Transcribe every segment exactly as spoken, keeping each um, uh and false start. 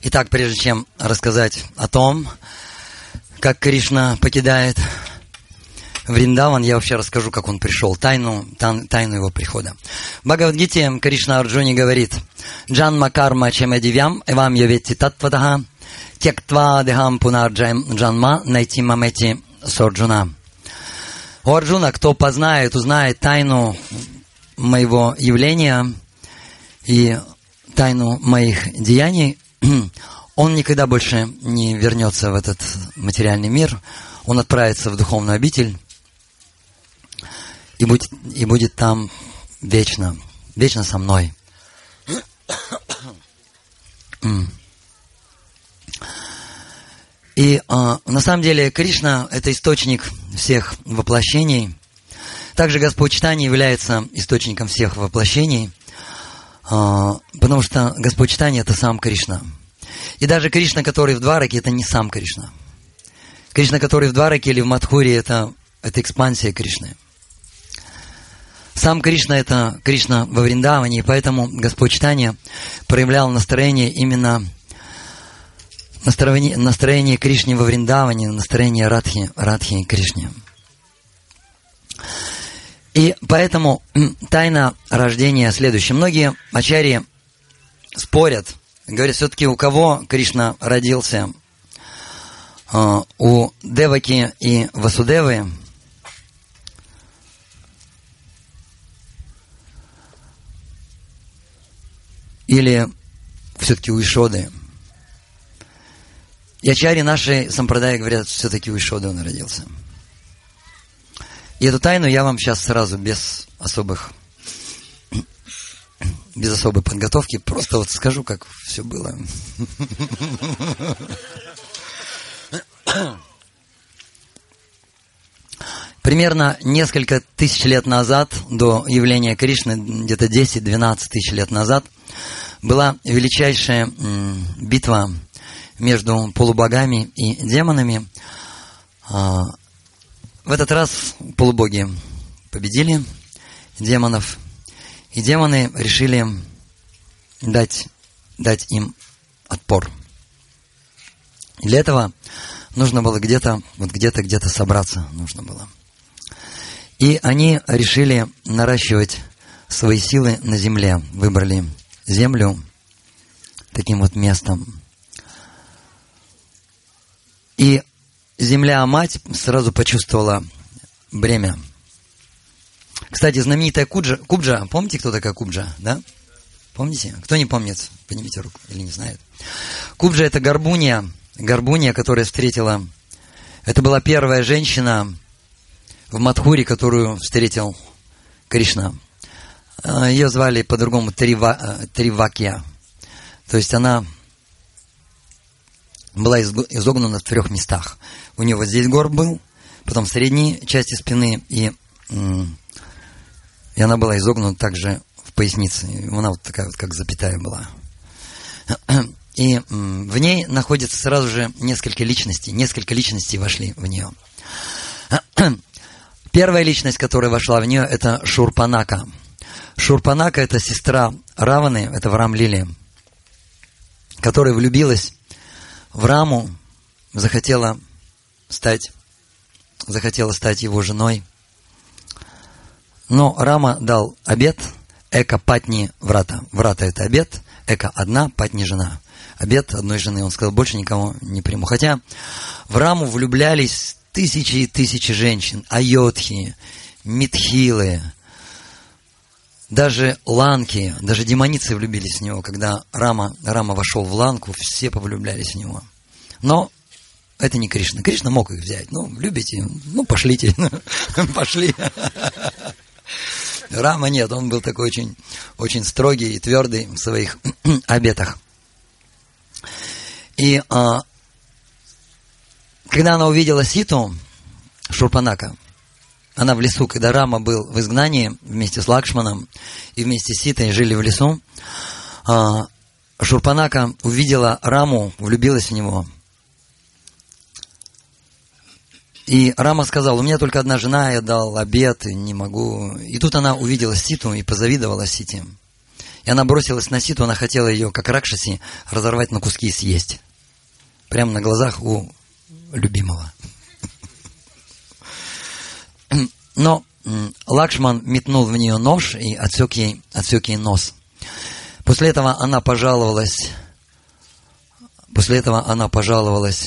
Итак, прежде чем рассказать о том, как Кришна покидает Вриндаван, я вообще расскажу, как он пришел, тайну, тан, тайну его прихода. В Бхагавад-гите Кришна Арджуне говорит: «Джанма карма чемедивям эвам йоветти татватаха тектва дехам пунар джанма найти мамети сорджуна». У Арджуна, кто познает, узнает тайну моего явления и тайну моих деяний, он никогда больше не вернется в этот материальный мир, он отправится в духовную обитель и будет, и будет там вечно, вечно со мной. И а, на самом деле Кришна – это источник всех воплощений. Также Господь Чайтанья является источником всех воплощений, а, потому что Господь Чайтанья – это сам Кришна. И даже Кришна, который в Двараке, это не сам Кришна. Кришна, который в Двараке или в Мадхуре, это, это экспансия Кришны. Сам Кришна – это Кришна во Вриндаване, и поэтому Господь Чайтанья проявлял настроение именно настроение, настроение Кришны во Вриндаване, настроение Радхи, Радхи Кришне. И поэтому тайна рождения следующая. Многие ачарьи спорят, говорят, все-таки у кого Кришна родился? У Деваки и Васудевы или все-таки у Ишоды? И ачарьи наши сампрадаи говорят, все-таки у Ишоды он родился. И эту тайну я вам сейчас сразу, без особых, без особой подготовки, просто вот скажу, как все было. Примерно несколько тысяч лет назад, до явления Кришны, где-то десять-двенадцать тысяч лет назад, была величайшая битва между полубогами и демонами. В этот раз полубоги победили демонов, и демоны решили дать, дать им отпор. И для этого нужно было где-то, вот где-то, где-то собраться нужно было. И они решили наращивать свои силы на земле. Выбрали землю таким вот местом. И земля-мать сразу почувствовала бремя. Кстати, знаменитая Куджа, Кубджа, помните, кто такая Кубджа, да? Помните? Кто не помнит, поднимите руку или не знает. Кубджа – это горбунья, горбунья, которая встретила... Это была первая женщина в Мадхуре, которую встретил Кришна. Ее звали по-другому Трива, Тривакья. То есть она была изогнана в трех местах. У нее вот здесь горб был, потом в средней части спины, и, и она была изогнута также в пояснице. Она вот такая вот, как запятая была. И в ней находится сразу же несколько личностей. Несколько личностей вошли в нее. Первая личность, которая вошла в нее, это Шурпанака. Шурпанака – это сестра Раваны, это в Рамлиле, которая влюбилась в Раму, захотела стать, захотела стать его женой. Но Рама дал обет эка патни врата. Врата – это обет, эка одна, патни жена. Обет одной жены. Он сказал, больше никого не приму. Хотя в Раму влюблялись тысячи и тысячи женщин. Айодхи, Митхилы, даже ланки, даже демоницы влюбились в него. Когда Рама, Рама вошел в ланку, все повлюблялись в него. Но это не Кришна. Кришна мог их взять. Ну, любите, ну, пошлите. Пошли. Рама нет, он был такой очень, очень строгий и твердый в своих обетах. И а, когда она увидела Ситу, Шурпанака, она в лесу, когда Рама был в изгнании вместе с Лакшманом и вместе с Ситой жили в лесу, а, Шурпанака увидела Раму, влюбилась в него. И Рама сказал, у меня только одна жена, я дал обет, и не могу. И тут она увидела Ситу и позавидовала Сите. И она бросилась на Ситу, она хотела ее, как Ракшаси, разорвать на куски и съесть. Прямо на глазах у любимого. Но Лакшман метнул в нее нож и отсек ей, отсек ей нос. После этого она пожаловалась, после этого она пожаловалась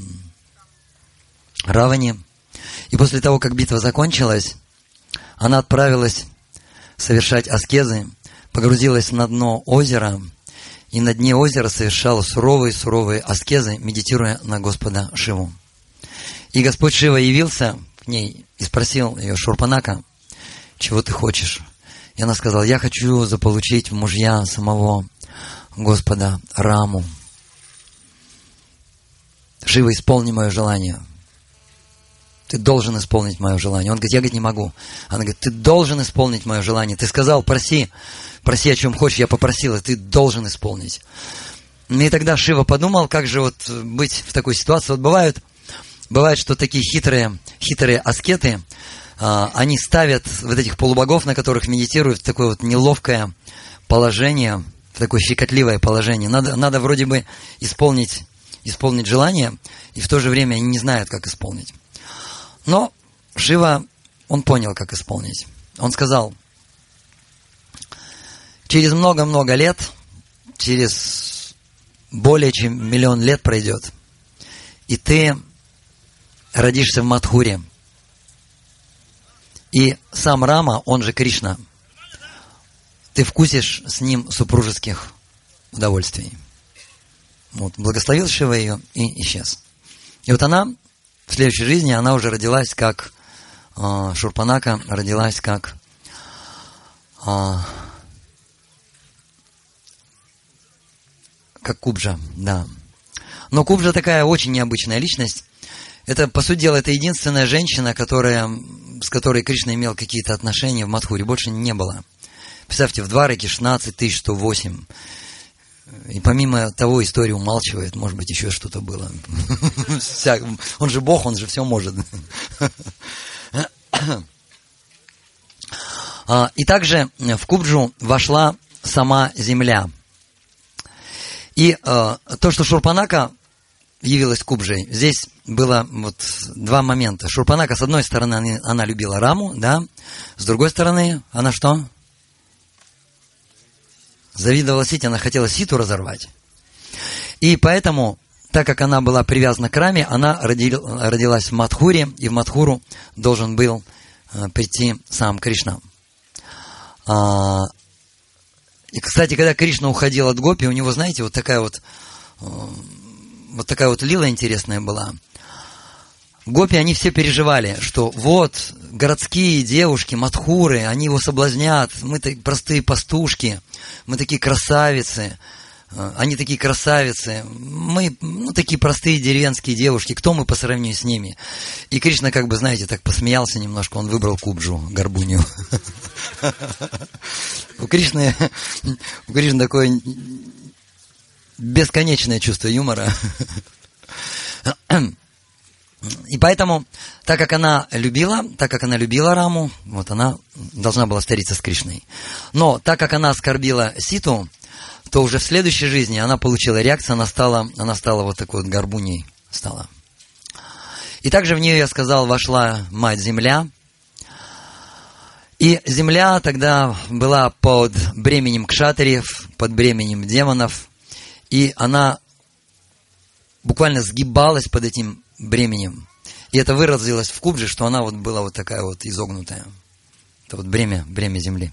Раване. И после того, как битва закончилась, она отправилась совершать аскезы, погрузилась на дно озера, и на дне озера совершала суровые-суровые аскезы, медитируя на Господа Шиву. И Господь Шива явился к ней и спросил ее: Шурпанака, чего ты хочешь? И она сказала: я хочу заполучить в мужья самого Господа Раму. Шива, исполни мое желание. Ты должен исполнить мое желание. Он говорит: я, говорит, не могу. Она говорит: ты должен исполнить мое желание. Ты сказал, проси, проси о чем хочешь, я попросила, ты должен исполнить. И тогда Шива подумал, как же вот быть в такой ситуации. Вот бывают, бывает, что такие хитрые, хитрые аскеты, а, они ставят вот этих полубогов, на которых медитируют, в такое вот неловкое положение, в такое щекотливое положение. Надо, надо вроде бы исполнить, исполнить желание, и в то же время они не знают, как исполнить. Но Шива, он понял, как исполнить. Он сказал: через много-много лет, через более чем миллион лет пройдет, и ты родишься в Мадхуре. И сам Рама, он же Кришна, ты вкусишь с ним супружеских удовольствий. Вот, благословил Шива ее и исчез. И вот она в следующей жизни, она уже родилась как э, Шурпанака, родилась как э, как Кубджа, да. Но Кубджа такая очень необычная личность. Это, по сути дела, это единственная женщина, которая, с которой Кришна имел какие-то отношения в Мадхуре. Больше не было. Представьте, в Двараке шестнадцать тысяч сто восемь. И помимо того, история умалчивает, может быть, еще что-то было. Он же Бог, он же все может. И также в Кубджу вошла сама земля. И то, что Шурпанака явилась Кубджей, здесь было вот два момента. Шурпанака, с одной стороны, она любила Раму, да, с другой стороны, она что? Завидовала Сите, она хотела Ситу разорвать. И поэтому, так как она была привязана к Раме, она родилась в Мадхуре, и в Мадхуру должен был прийти сам Кришна. И, кстати, когда Кришна уходил от гопи, у него, знаете, вот такая вот, вот такая вот лила интересная была. Гопи, они все переживали, что вот, городские девушки, мадхуры, они его соблазнят, мы простые пастушки, мы такие красавицы, они такие красавицы, мы, ну, такие простые деревенские девушки, кто мы по сравнению с ними? И Кришна, как бы, знаете, так посмеялся немножко, он выбрал Кубджу, горбунью. У Кришны, у Кришны такое бесконечное чувство юмора. И поэтому, так как она любила, так как она любила Раму, вот она должна была встретиться с Кришной. Но так как она оскорбила Ситу, то уже в следующей жизни она получила реакцию, она стала, она стала вот такой вот горбуней стала. И также в нее, я сказал, вошла Мать-Земля. И Земля тогда была под бременем кшатриев, под бременем демонов. И она буквально сгибалась под этим бременем. И это выразилось в Кубже, что она вот была вот такая вот изогнутая. Это вот бремя, бремя земли.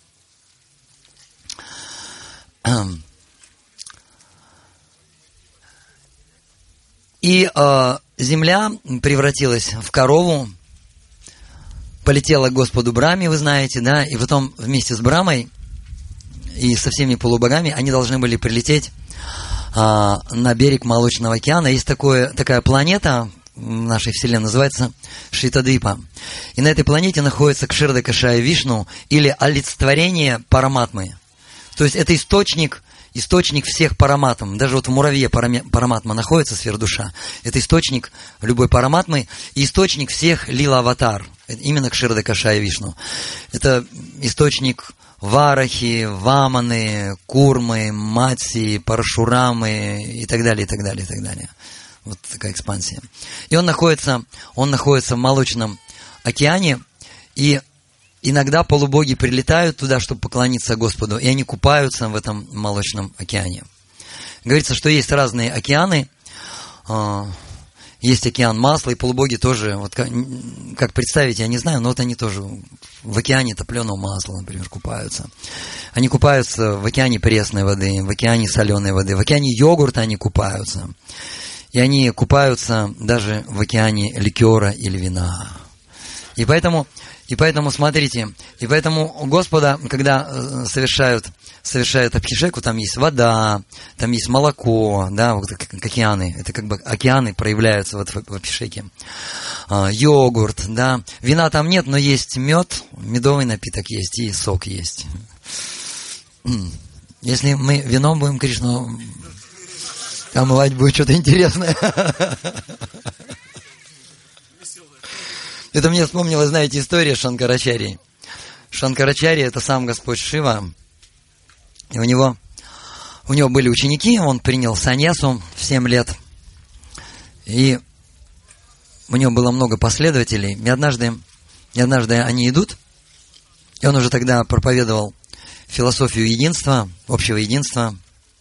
И э, земля превратилась в корову, полетела к Господу Браме, вы знаете, да, и потом вместе с Брамой и со всеми полубогами они должны были прилететь а, на берег Молочного океана. Есть такое, такая планета в нашей Вселенной, называется Шитадвипа. И на этой планете находится Кширдакашая Вишну, или олицетворение Параматмы. То есть это источник, источник всех параматм. Даже вот в муравье параматма находится, сфера-душа. Это источник любой параматмы и источник всех лила-аватар. Именно Кширдакашая Вишну. Это источник варахи, ваманы, курмы, матси, парашурамы и так далее, и так далее, и так далее. Вот такая экспансия. И он находится, он находится в Молочном океане, и иногда полубоги прилетают туда, чтобы поклониться Господу, и они купаются в этом Молочном океане. Говорится, что есть разные океаны. Есть океан масла, и полубоги тоже, вот как, как представить, я не знаю, но вот они тоже в океане топленого масла, например, купаются. Они купаются в океане пресной воды, в океане соленой воды, в океане йогурта они купаются. И они купаются даже в океане ликера или вина. И поэтому, и поэтому смотрите, и поэтому у Господа, когда совершают, совершают абхишеку, там есть вода, там есть молоко, да, вот как океаны, это как бы океаны проявляются вот в абхишеке. А, йогурт, да, вина там нет, но есть мед, медовый напиток есть и сок есть. Если мы вином будем Кришну омывать, будет что-то интересное. Это мне вспомнилась, знаете, история Шанкарачарьи. Шанкарачарья — это сам Господь Шива. И у него, у него были ученики, он принял саньясу в семь лет. И у него было много последователей. И однажды, и однажды они идут, и он уже тогда проповедовал философию единства, общего единства,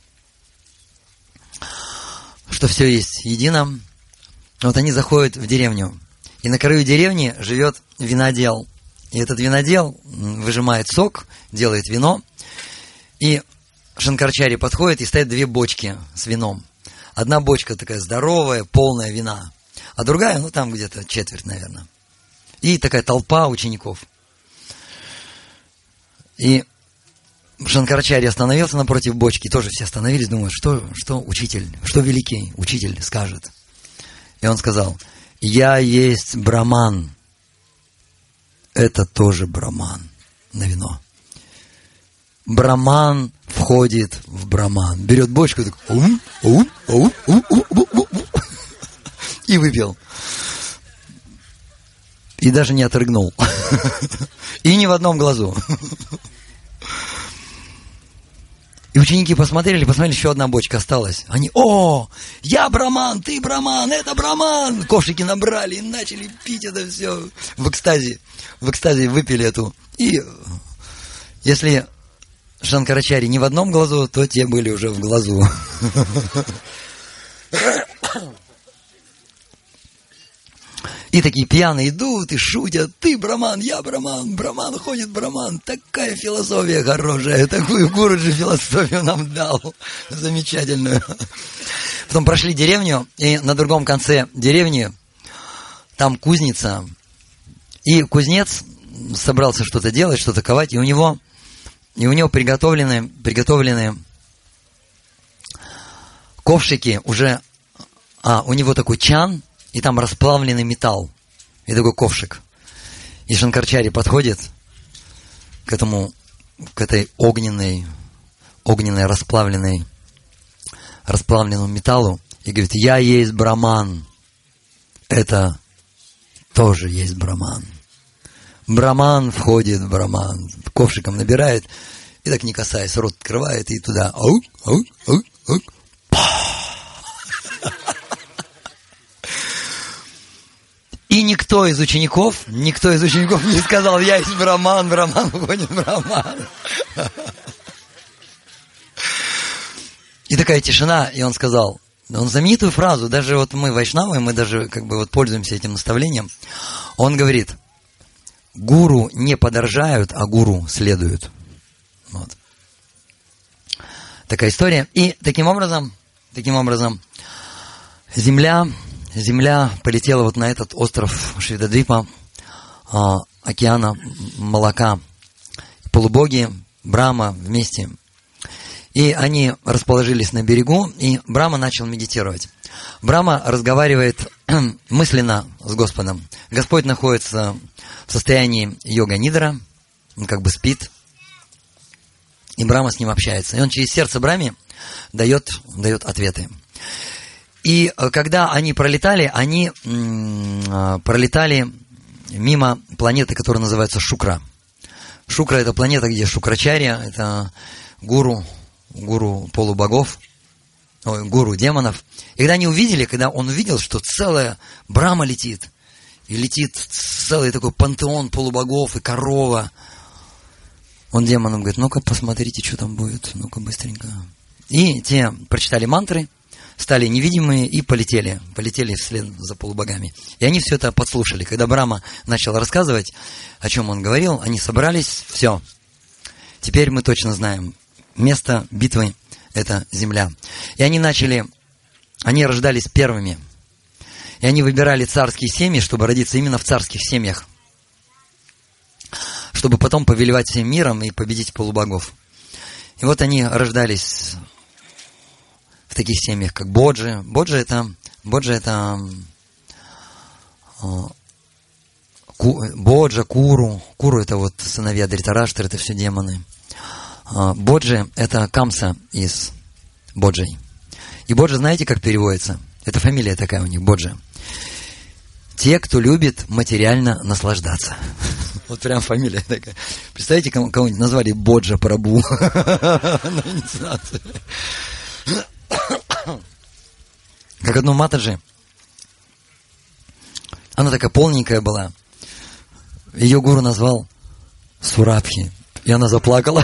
что все есть едино. Вот они заходят в деревню. И на краю деревни живет винодел. И этот винодел выжимает сок, делает вино. И Шанкарачарья подходит, и стоят две бочки с вином. Одна бочка такая здоровая, полная вина. А другая, ну там где-то четверть, наверное. И такая толпа учеников. И Шанкарачарья остановился напротив бочки. Тоже все остановились, думают, что, что учитель, что великий учитель скажет. И он сказал: я есть браман. Это тоже браман на вино. Браман входит в браман. Берет бочку и, так, ум, ум, ум, ум, ум, ум, ум, и выпил. И даже не отрыгнул. И ни в одном глазу. И ученики посмотрели, посмотрели, еще одна бочка осталась. Они: о, я браман, ты браман, это браман. Ковшики набрали и начали пить это все в экстазе. В экстазе выпили эту. И если Шанкарачарьи не в одном глазу, то те были уже в глазу. И такие пьяные идут и шутят: ты браман, я браман, браман ходит браман. Такая философия хорошая, такую Гуруджи философию нам дал, замечательную. Потом прошли деревню, и на другом конце деревни там кузница. И кузнец собрался что-то делать, что-то ковать, и у него, и у него приготовлены, приготовлены ковшики уже, а, у него такой чан, и там расплавленный металл. И такой ковшик. И Шанкарачарья подходит к этому, к этой огненной, огненной расплавленной, расплавленному металлу и говорит: я есть браман. Это тоже есть браман. Браман входит в браман. Ковшиком набирает и так, не касаясь, рот открывает и туда. Аук, аук, аук, аук. И никто из учеников, никто из учеников не сказал: я есть браман, браман входит в браман. И такая тишина, и он сказал, он знаменитую фразу, даже вот мы вайшнавы, мы даже как бы вот пользуемся этим наставлением. Он говорит: гуру не подражают, а гуру следуют. Вот. Такая история. И таким образом, таким образом, земля... Земля полетела вот на этот остров Швидадвипа, а, океана молока. Полубоги, Брахма вместе. И они расположились на берегу, и Брахма начал медитировать. Брахма разговаривает мысленно с Господом. Господь находится в состоянии йога-нидра, он как бы спит, и Брахма с ним общается. И он через сердце Брахме дает, дает ответы. И когда они пролетали, они м- пролетали мимо планеты, которая называется Шукра. Шукра – это планета, где Шукрачарья, это гуру, гуру полубогов, ой, гуру демонов. И когда они увидели, когда он увидел, что целая Брахма летит, и летит целый такой пантеон полубогов и корова, он демонам говорит: ну-ка посмотрите, что там будет, ну-ка быстренько. И те прочитали мантры, стали невидимые и полетели, полетели вслед за полубогами. И они все это подслушали. Когда Брахма начал рассказывать, о чем он говорил, они собрались, все. Теперь мы точно знаем, место битвы – это земля. И они начали, они рождались первыми. И они выбирали царские семьи, чтобы родиться именно в царских семьях. Чтобы потом повелевать всем миром и победить полубогов. И вот они рождались в таких семьях, как Боджи. Боджи это, Боджи это ку, Боджа, Куру. Куру это вот сыновья Дритараштра, это все демоны. Боджи это Камса из Боджей. И Боджи, знаете, как переводится? Это фамилия такая у них, Боджи. Те, кто любит материально наслаждаться. Вот прям фамилия такая. Представляете, кого-нибудь назвали Боджа Прабу на инициации. Как одну Матаджи. Она такая полненькая была. Ее гуру назвал Сурабхи. И она заплакала.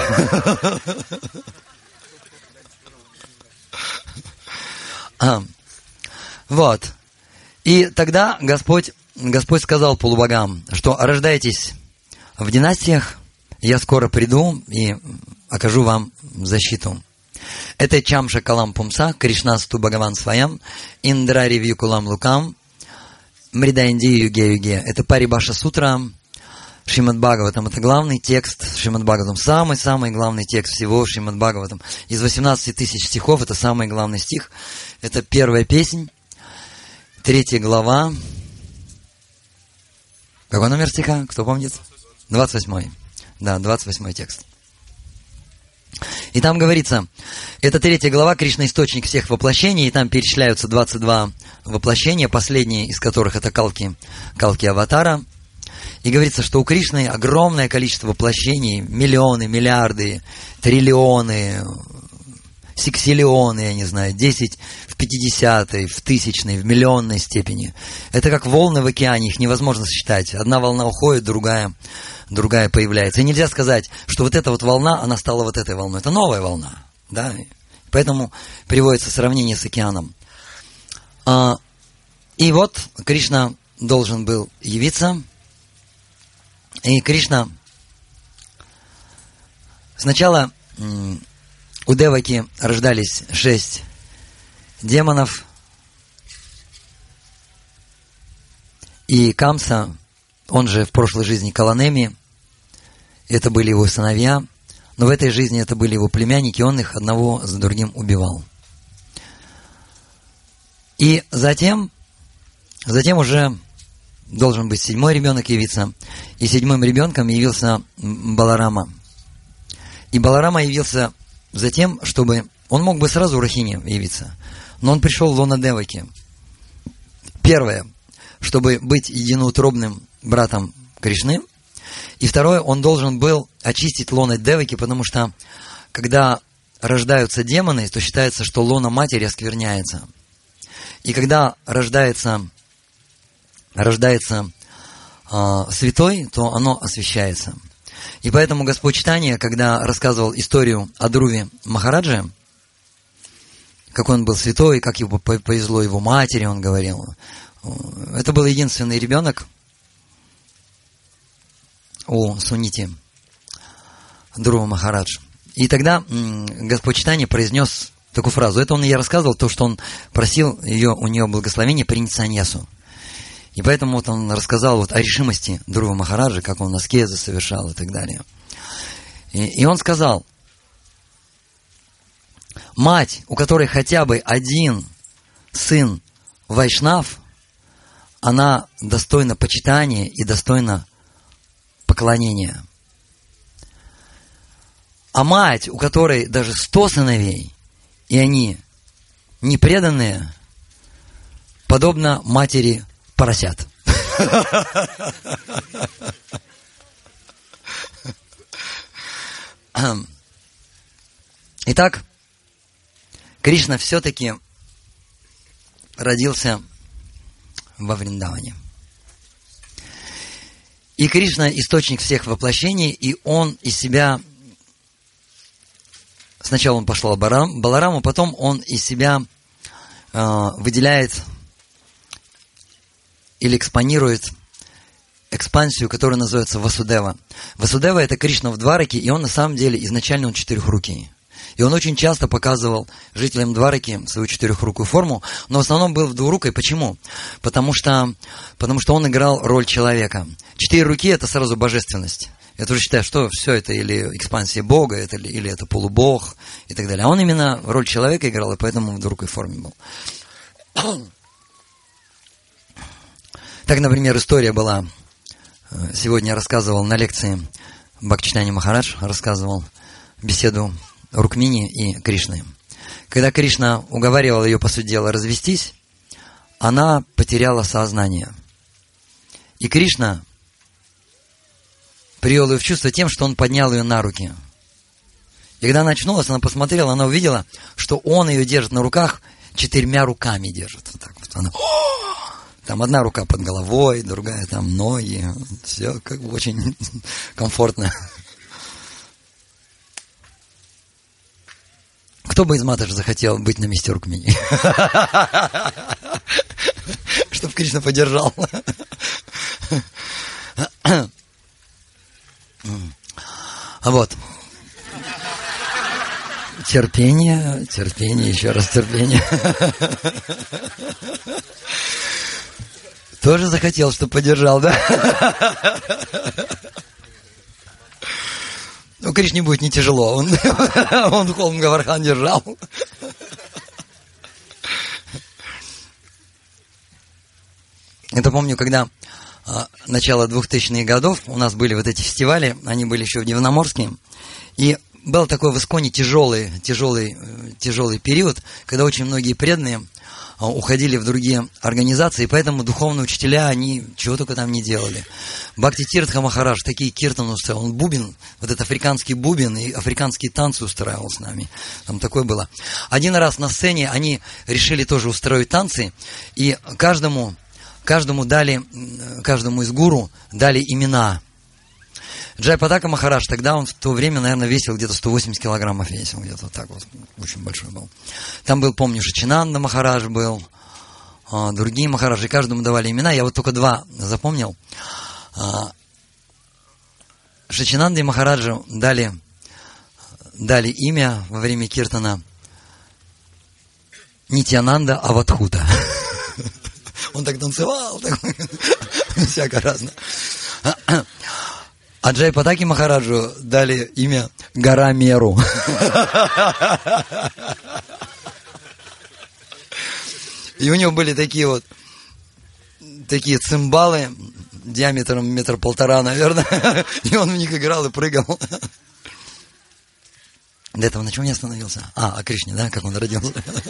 а, вот. И тогда Господь, Господь сказал полубогам, что рождайтесь в династиях, я скоро приду и окажу вам защиту. Это Чамша Калам Пумса, Кришнасту Бхагаван Сваям, Индрари Вьюкулам Лукам, Мрида Инди Юге Юге. Это Парибаша Сутра, Шримад Бхагаватам. Это главный текст Шримад Бхагаватам. Самый-самый главный текст всего Шримад Бхагаватам. Из восемнадцати тысяч стихов это самый главный стих. Это первая песнь, третья глава. Какой номер стиха? Кто помнит? двадцать восьмой. Да, двадцать восьмой текст. И там говорится, это третья глава, Кришна источник всех воплощений, и там перечисляются двадцать два воплощения, последние из которых это калки, калки аватара. И говорится, что у Кришны огромное количество воплощений, миллионы, миллиарды, триллионы, сексиллионы, я не знаю, десять в пятидесятой, в тысячной, в миллионной степени. Это как волны в океане, их невозможно сосчитать. Одна волна уходит, другая, другая появляется. И нельзя сказать, что вот эта вот волна, она стала вот этой волной. Это новая волна. Да? Поэтому приводится сравнение с океаном. И вот Кришна должен был явиться. И Кришна сначала у Деваки рождались шесть демонов. И Камса, он же в прошлой жизни Каланеми, это были его сыновья, но в этой жизни это были его племянники, он их одного за другим убивал. И затем, затем уже должен быть седьмой ребенок явиться, и седьмым ребенком явился Баларама. И Баларама явился затем, чтобы... Он мог бы сразу Рахине явиться, но он пришел в лоно Деваки. Первое, чтобы быть единоутробным братом Кришны. И второе, он должен был очистить лоно Деваки, потому что когда рождаются демоны, то считается, что лоно матери оскверняется. И когда рождается, рождается э, святой, то оно освящается. И поэтому Господь Чайтанья, когда рассказывал историю о Друве Махараджи, какой он был святой, как его повезло его матери, он говорил. Это был единственный ребенок у Сунити, Друва Махарадж. И тогда Господь Чайтанья произнес такую фразу. Это он ей рассказывал, то, что он просил ее, у нее благословения принять саньясу. И поэтому вот он рассказал вот о решимости Друва Махараджа, как он аскезы совершал и так далее. И, и он сказал, мать, у которой хотя бы один сын вайшнав, она достойна почитания и достойна поклонения. А мать, у которой даже сто сыновей, и они непреданные, подобно матери поросят. Итак, Кришна все-таки родился во Вриндаване. И Кришна источник всех воплощений, и он из себя... Сначала он пошел Балараму, потом он из себя э, выделяет или экспонирует экспансию, которая называется Васудева. Васудева – это Кришна в Двараке, и он на самом деле изначально он четырехрукий. И он очень часто показывал жителям Двараки свою четырехрукую форму, но в основном был в двурукой. Почему? Потому что, потому что он играл роль человека. Четыре руки – это сразу божественность. Я тоже считаю, что все это или экспансия Бога, это, или это полубог и так далее. А он именно роль человека играл, и поэтому в двурукой форме был. Так, например, история была, сегодня я рассказывал на лекции, Бхактичайнья Махарадж рассказывал беседу Рукмини и Кришны. Когда Кришна уговаривал ее, по сути дела, развестись, она потеряла сознание. И Кришна привел ее в чувство тем, что он поднял ее на руки. И когда она очнулась, она посмотрела, она увидела, что он ее держит на руках, четырьмя руками держит. Вот так вот. Она, там одна рука под головой, другая там ноги. Все как бы очень комфортно. Кто бы из маташ захотел быть на месте Рукмини? Чтоб Кришна поддержал. Вот. Терпение, терпение, еще раз терпение. Тоже захотел, чтобы поддержал, да? Ну, Кришне будет не тяжело. Он, он холм Гавардхан держал. Это помню, когда а, начало двухтысячных годов, у нас были вот эти фестивали, они были еще в Дивноморске, и был такой в Исконе тяжелый, тяжелый, тяжелый период, когда очень многие преданные а, уходили в другие организации, и поэтому духовные учителя, они чего только там не делали. Бхакти Тиртха Махарадж такие киртаны устраивал, он бубен, вот этот африканский бубен, и африканские танцы устраивал с нами. Там такое было. Один раз на сцене они решили тоже устроить танцы, и каждому... Каждому дали, каждому из гуру дали имена. Джайпатака Махарадж, тогда он в то время, наверное, весил где-то сто восемьдесят килограммов, весил где-то вот так вот, очень большой был. Там был, помню, Шачинанда Махарадж был, другие Махараджи, каждому давали имена, я вот только два запомнил. Шачинанде Махараджу дали, дали имя во время киртана Нитьянанда Авадхута. Он так танцевал, так, всяко разно. А Джайпатаке Махараджу дали имя Гора Меру. И у него были такие вот, такие цимбалы, диаметром метр полтора, наверное. И он в них играл и прыгал. До этого на чем я остановился? А, о Кришне, да, как он родился.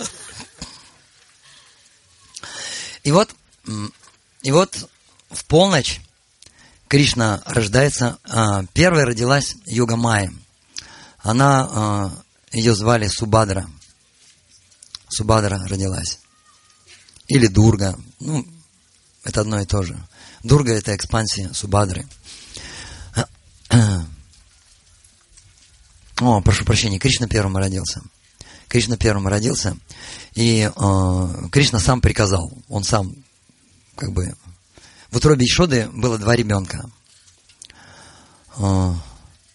И вот, и вот в полночь Кришна рождается. Первой родилась Йога Майя. Она, ее звали Субадра. Субадра родилась. Или Дурга. Ну, это одно и то же. Дурга – это экспансия Субадры. О, прошу прощения, Кришна первым родился. Кришна первым родился, и э, Кришна сам приказал, он сам, как бы, в утробе Ишоды было два ребенка. Э,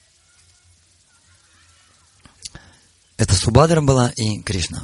это Субадра была и Кришна.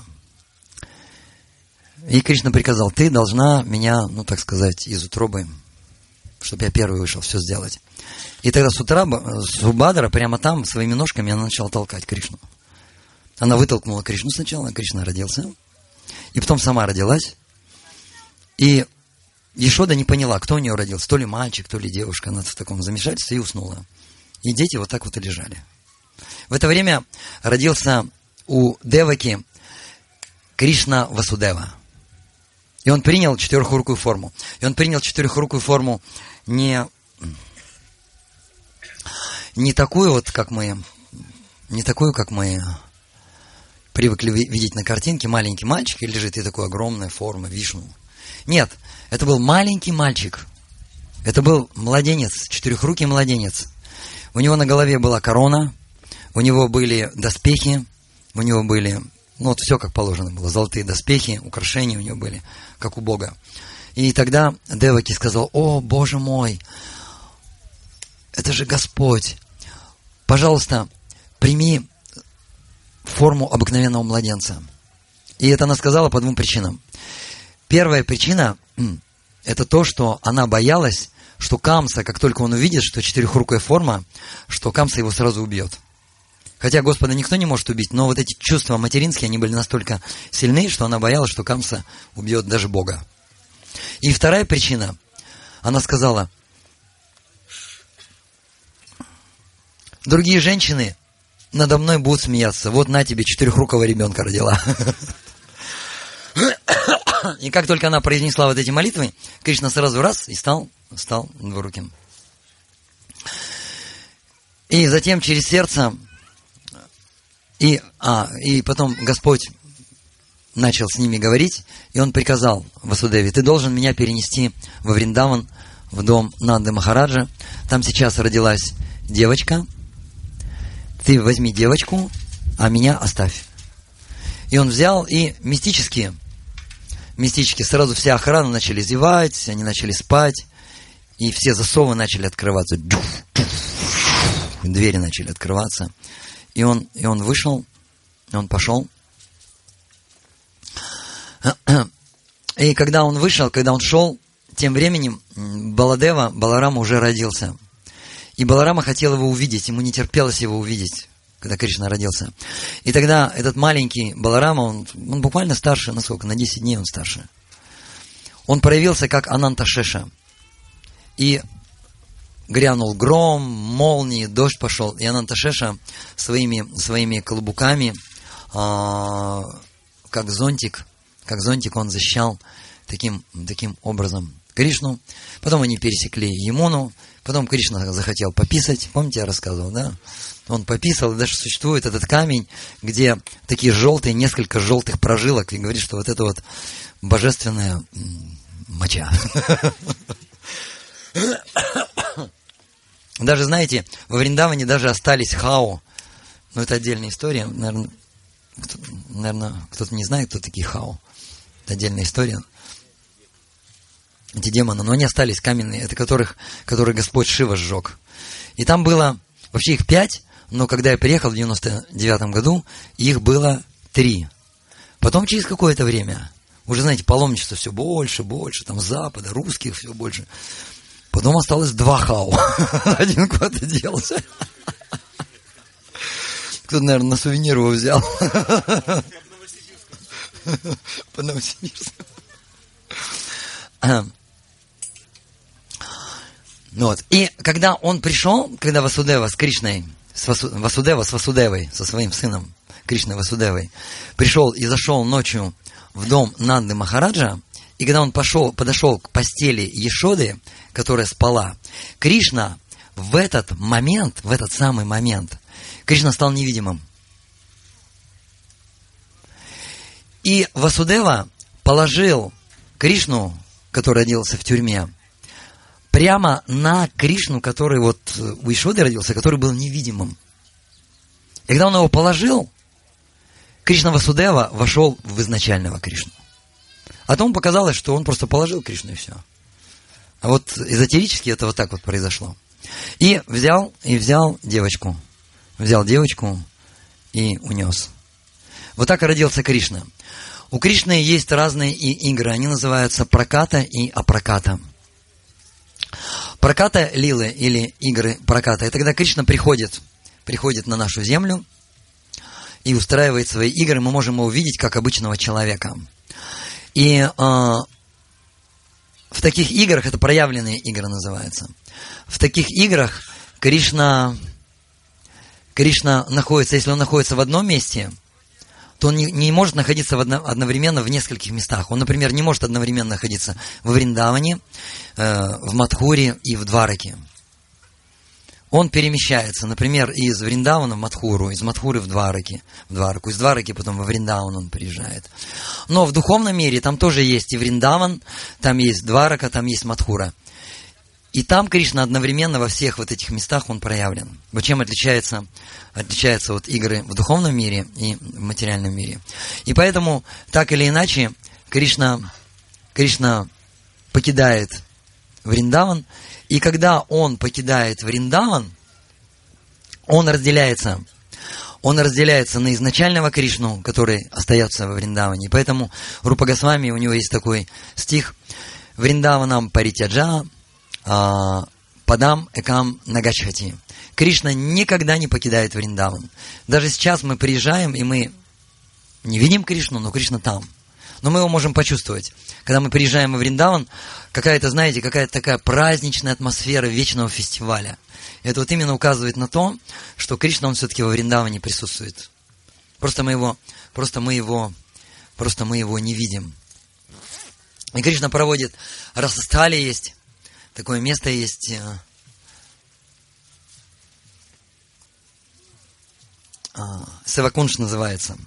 И Кришна приказал, ты должна меня, ну, так сказать, из утробы, чтобы я первый вышел, все сделать. И тогда с утра Субадра прямо там своими ножками она начала толкать Кришну. Она вытолкнула Кришну сначала, Кришна родился, и потом сама родилась. И Ешода не поняла, кто у нее родился, то ли мальчик, то ли девушка. Она в таком замешательстве и уснула. И дети вот так вот и лежали. В это время родился у Деваки Кришна Васудева. И он принял четырехрукую форму. И он принял четырехрукую форму не, не такую вот, как мы не такую, как мы привыкли видеть на картинке. Маленький мальчик и лежит, и такой огромная форма, Вишну. Нет, это был маленький мальчик. Это был младенец, четырехрукий младенец. У него на голове была корона, у него были доспехи, у него были, ну вот все как положено было, золотые доспехи, украшения у него были, как у Бога. И тогда Деваки сказал: о, Боже мой, это же Господь, пожалуйста, прими форму обыкновенного младенца. И это она сказала по двум причинам. Первая причина – это то, что она боялась, что Камса, как только он увидит, что четырехрукая форма, что Камса его сразу убьет. Хотя Господа никто не может убить, но вот эти чувства материнские, они были настолько сильны, что она боялась, что Камса убьет даже Бога. И вторая причина, она сказала: другие женщины надо мной будут смеяться. Вот на тебе, четырехрукого ребенка родила. И как только она произнесла вот эти молитвы, Кришна сразу раз и стал, стал двуруким. И затем через сердце, и, а, и потом Господь начал с ними говорить, и он приказал Васудеве: ты должен меня перенести во Вриндаван, в дом Нанды Махараджа. Там сейчас родилась девочка. Ты возьми девочку, а меня оставь. И он взял, и мистически, мистически сразу вся охрана начали зевать, они начали спать, и все засовы начали открываться. Двери начали открываться. И он, и он вышел, и он пошел. И когда он вышел, когда он шел, тем временем Баладева, Баларама уже родился. И Баларама хотел его увидеть, ему не терпелось его увидеть, когда Кришна родился. И тогда этот маленький Баларама, он, он буквально старше, на сколько? На десять дней он старше. Он проявился как Ананта Шеша. И грянул гром, молнии, дождь пошел. И Ананта Шеша своими, своими колобуками, а, как зонтик, как зонтик он защищал таким, таким образом Кришну. Потом они пересекли Ямуну. Потом Кришна захотел пописать. Помните, я рассказывал, да? Он пописал, и даже существует этот камень, где такие желтые, несколько желтых прожилок, и говорит, что вот это вот божественная моча. Даже, знаете, во Вриндаване даже остались хао. Но это отдельная история. Наверное, кто, наверное, кто-то не знает, кто такие хао. Это отдельная история. Эти демоны, но они остались каменные, это которых, которые Господь Шива сжег. И там было, вообще их пять, но когда я приехал в девяносто девятом году, их было три. Потом через какое-то время, уже, знаете, паломничество все больше, больше, там с запада, русских все больше. Потом осталось два хао. Один куда-то делся. Кто-то, наверное, на сувенир его взял. По Новосибирску. Вот. И когда он пришел, когда Васудева с Кришной, с Васу, Васудева с Васудевой, со своим сыном Кришной Васудевой, пришел и зашел ночью в дом Нанды Махараджа, и когда он пошел, подошел к постели Ешоды, которая спала, Кришна в этот момент, в этот самый момент, Кришна стал невидимым. И Васудева положил Кришну, который родился в тюрьме, прямо на Кришну, который вот у Ишоды родился, который был невидимым. И когда он его положил, Кришна Васудева вошел в изначального Кришну. А потом показалось, что он просто положил Кришну и все. А вот эзотерически это вот так вот произошло. И взял, и взял девочку. Взял девочку и унес. Вот так и родился Кришна. У Кришны есть разные игры. Они называются праката и апраката. Праката лилы или игры праката, это когда Кришна приходит, приходит на нашу землю и устраивает свои игры, мы можем его увидеть как обычного человека. И э, в таких играх, это проявленные игры называются, в таких играх Кришна, Кришна находится, если он находится в одном месте, то он не, не может находиться в одно, одновременно в нескольких местах. Он, например, не может одновременно находиться во Вриндаване, э, в Мадхуре и в Двараке. он перемещается, например, из Вриндавана в Мадхуру, из Мадхуры в Двараки, в Двараку, из Двараки потом во Вриндаван он приезжает. Но в духовном мире там тоже есть и Вриндаван, там есть Дварака, там есть Мадхура. И там Кришна одновременно во всех вот этих местах он проявлен. Вот чем отличается, отличаются вот игры в духовном мире и в материальном мире. И поэтому, так или иначе, Кришна, Кришна покидает Вриндаван, и когда он покидает Вриндаван, он разделяется. Он разделяется на изначального Кришну, который остается во Вриндаване. Поэтому Рупа Госвами, у него есть такой стих: «Вриндаванам паритяджа, падам экам нагачхати». Кришна никогда не покидает Вриндаван. Даже сейчас мы приезжаем, и мы не видим Кришну, но Кришна там. Но мы его можем почувствовать. Когда мы приезжаем во Вриндаван, какая-то, знаете, какая-то такая праздничная атмосфера вечного фестиваля. И это вот именно указывает на то, что Кришна, он все-таки во Вриндаване присутствует. Просто мы его, просто мы его, просто мы его не видим. И Кришна проводит, Расастхали есть, такое место есть, Севакунж называется.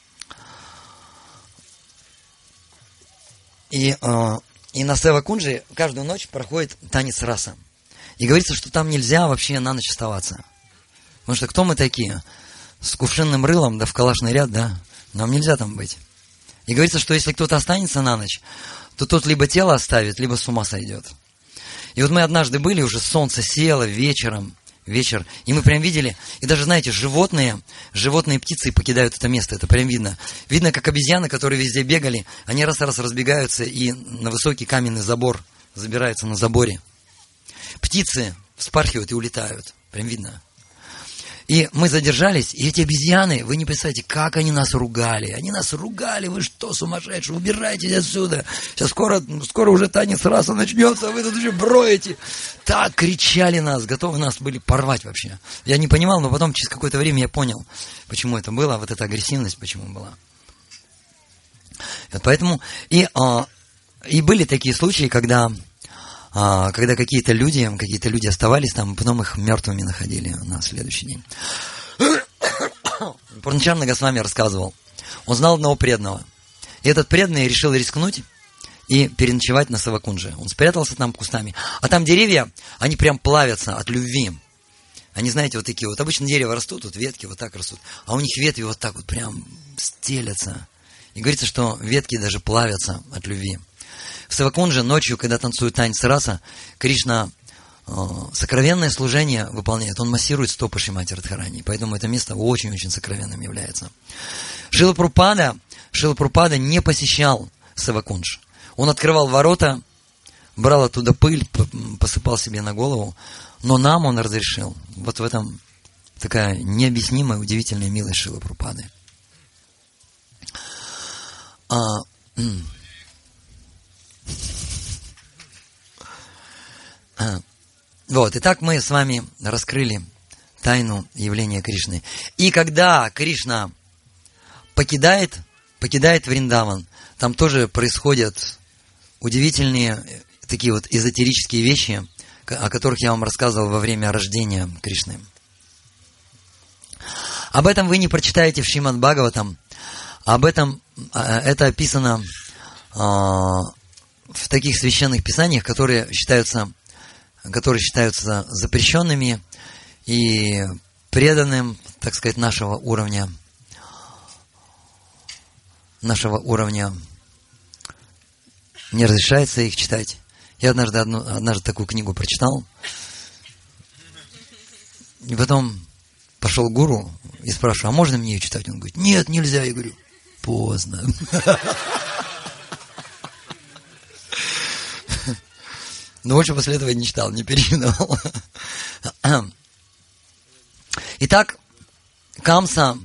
И, э, и на Севакунже каждую ночь проходит танец раса. И говорится, что там нельзя вообще на ночь оставаться. Потому что кто мы такие? С кувшинным рылом, да в калашный ряд, да? Нам нельзя там быть. И говорится, что если кто-то останется на ночь, то тот либо тело оставит, либо с ума сойдет. И вот мы однажды были, уже солнце село вечером, вечер, и мы прям видели, и даже, знаете, животные, животные птицы покидают это место, это прям видно. Видно, как обезьяны, которые везде бегали, они раз-раз разбегаются и на высокий каменный забор забираются на заборе. Птицы вспархивают и улетают, прям видно. И мы задержались, и эти обезьяны, вы не представляете, как они нас ругали. Они нас ругали, вы что, сумасшедшие, убирайтесь отсюда. Сейчас скоро, скоро уже танец раса начнется, вы тут еще броете. Так кричали нас, готовы нас были порвать вообще. Я не понимал, но потом через какое-то время я понял, почему это было, вот эта агрессивность, почему была. Вот поэтому, и, и были такие случаи, когда... когда какие-то люди, какие-то люди оставались там, потом их мертвыми находили на следующий день. Пурначарна Госвами рассказывал, он знал одного преданного. И этот преданный решил рискнуть и переночевать на Севакунже. Он спрятался там кустами. А там деревья, они прям плавятся от любви. Они, знаете, вот такие вот. Обычно дерева растут, вот ветки вот так растут. А у них ветви вот так вот прям стелятся. И говорится, что ветки даже плавятся от любви. В Севакунже ночью, когда танцует танец раса, Кришна э, сокровенное служение выполняет. Он массирует стопы Шримати Радхарани. Поэтому это место очень-очень сокровенным является. Шрила Прабхупада, Шрила Прабхупада не посещал Севакундж. Он открывал ворота, брал оттуда пыль, посыпал себе на голову. Но нам он разрешил. Вот в этом такая необъяснимая, удивительная милость Шрилы Прабхупады. А, Вот, итак, мы с вами раскрыли тайну явления Кришны. И когда Кришна покидает, покидает Вриндаван, там тоже происходят удивительные такие вот эзотерические вещи, о которых я вам рассказывал во время рождения Кришны. Об этом вы не прочитаете в Шримад Бхагаватам. Об этом это описано в таких священных писаниях, которые считаются, которые считаются запрещенными и преданным, так сказать, нашего уровня, нашего уровня не разрешается их читать. Я однажды, одну, однажды такую книгу прочитал, и потом пошел к гуру и спрашиваю, а можно мне ее читать? Он говорит, нет, нельзя. Я говорю, поздно. Но больше после этого не читал, не перечитывал. Итак, Камса,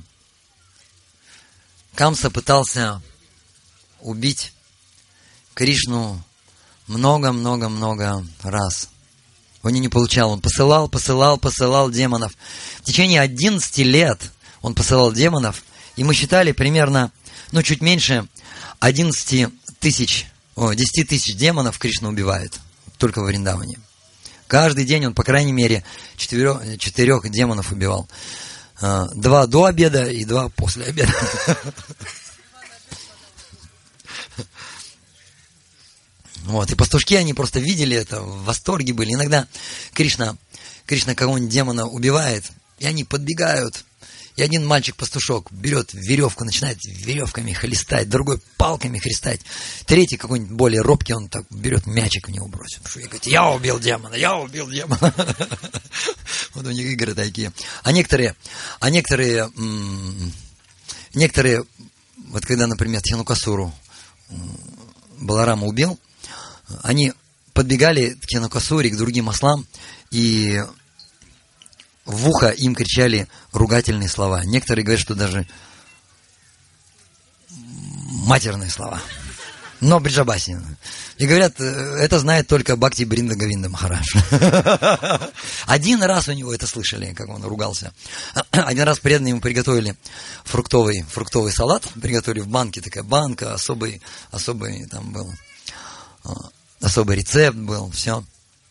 Камса пытался убить Кришну много-много-много раз. Он не получал. Он посылал, посылал, посылал демонов. В течение одиннадцати лет он посылал демонов. И мы считали примерно, ну, чуть меньше одиннадцати тысяч, о, десяти тысяч демонов Кришна убивает. Только в Вриндаване. Каждый день он, по крайней мере, четырех, четырех демонов убивал. Два до обеда и два после обеда. Вот, и пастушки, они просто видели это, в восторге были. Иногда Кришна, Кришна кого-нибудь демона убивает, и они подбегают. И один мальчик-пастушок берет веревку, начинает веревками хлестать, другой палками хлестать. Третий какой-нибудь более робкий, он так берет мячик в него бросит. И говорит: я убил демона, я убил демона. Вот у них игры такие. А некоторые, а некоторые, некоторые, вот когда, например, Тхенукасуру Баларама убил, они подбегали к Тхенукасуре, к другим ослам, и в ухо им кричали ругательные слова. Некоторые говорят, что даже матерные слова. Но Бриджабаси. И говорят, это знает только Бхакти Бринда Говинда Махарадж. Один раз у него это слышали, как он ругался. Один раз преданные ему приготовили фруктовый, фруктовый салат. Приготовили в банке, такая банка, особый, особый там был, особый рецепт был, все.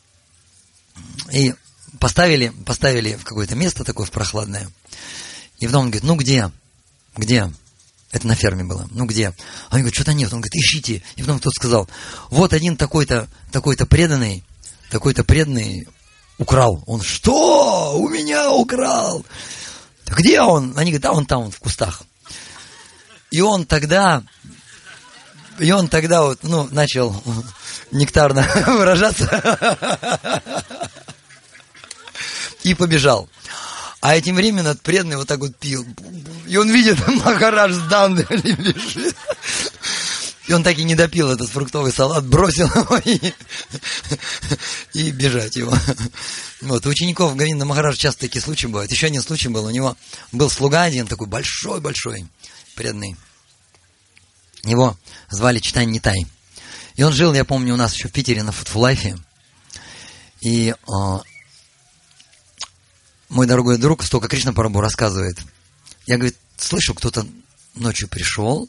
И Поставили, поставили в какое-то место такое, в прохладное. И потом он говорит: ну где? Где? Это на ферме было. Ну где? А он говорит: что-то нет. Он говорит: ищите. И потом кто-то сказал: вот один такой-то, такой-то преданный, такой-то преданный украл. Он: что? У меня украл. Где он? Они говорят: а он там, он в кустах. И он тогда, и он тогда вот, ну, начал нектарно выражаться. И побежал. А этим временем преданный вот так вот пил. И он видит, Махарадж с Дандали бежит. И он так и не допил этот фруктовый салат, бросил его и, и бежать его. Вот. У учеников Говинда Махараджа часто такие случаи бывают. Еще один случай был. У него был слуга один, такой большой-большой, преданный. Его звали Читань Нитай. И он жил, я помню, у нас еще в Питере на Футфулайфе. И мой дорогой друг Стока Кришна Прабху рассказывает. Я, говорит, слышу, кто-то ночью пришел,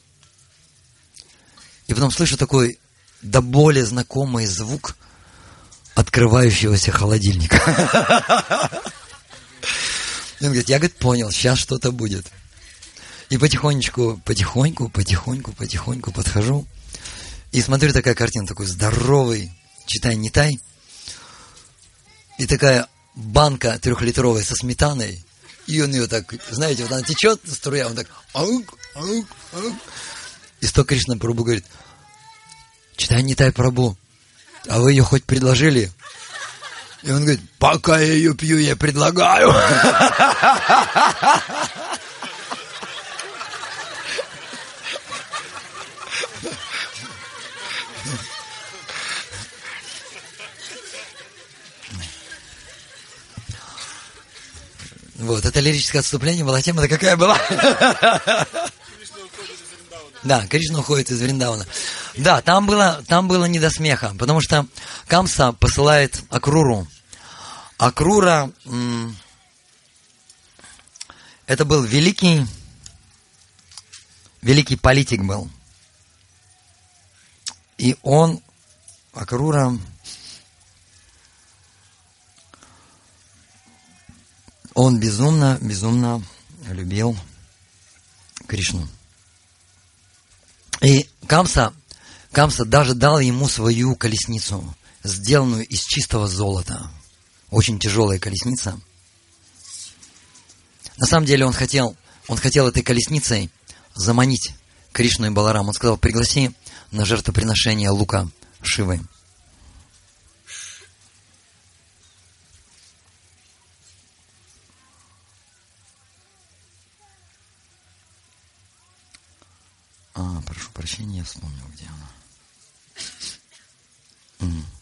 и потом слышу такой до боли знакомый звук открывающегося холодильника. И он говорит: я, говорит, понял, сейчас что-то будет. И потихонечку, потихоньку, потихоньку, потихоньку подхожу, и смотрю, такая картина, такой здоровый Читай Нитай, и такая банка трехлитровая со сметаной, и он ее так, знаете, вот она течет, струя, он так, аук, аук, аук. И Стока Кришна Прабху говорит: Читай Нитай Прабху, а вы ее хоть предложили? И он говорит: пока я ее пью, я предлагаю. Вот, это лирическое отступление было. Тема-то какая была? Да, Кришна уходит из Вриндавана. Да, там было, там было не до смеха, потому что Камса посылает Акруру. Акрура, м- это был великий, великий политик был. И он, Акрура, он безумно, безумно любил Кришну. И Камса, Камса даже дал ему свою колесницу, сделанную из чистого золота. Очень тяжелая колесница. На самом деле он хотел, он хотел этой колесницей заманить Кришну и Баларам. Он сказал: пригласи на жертвоприношение лука Шивы. А, прошу прощения, я вспомнил, где она. Mm.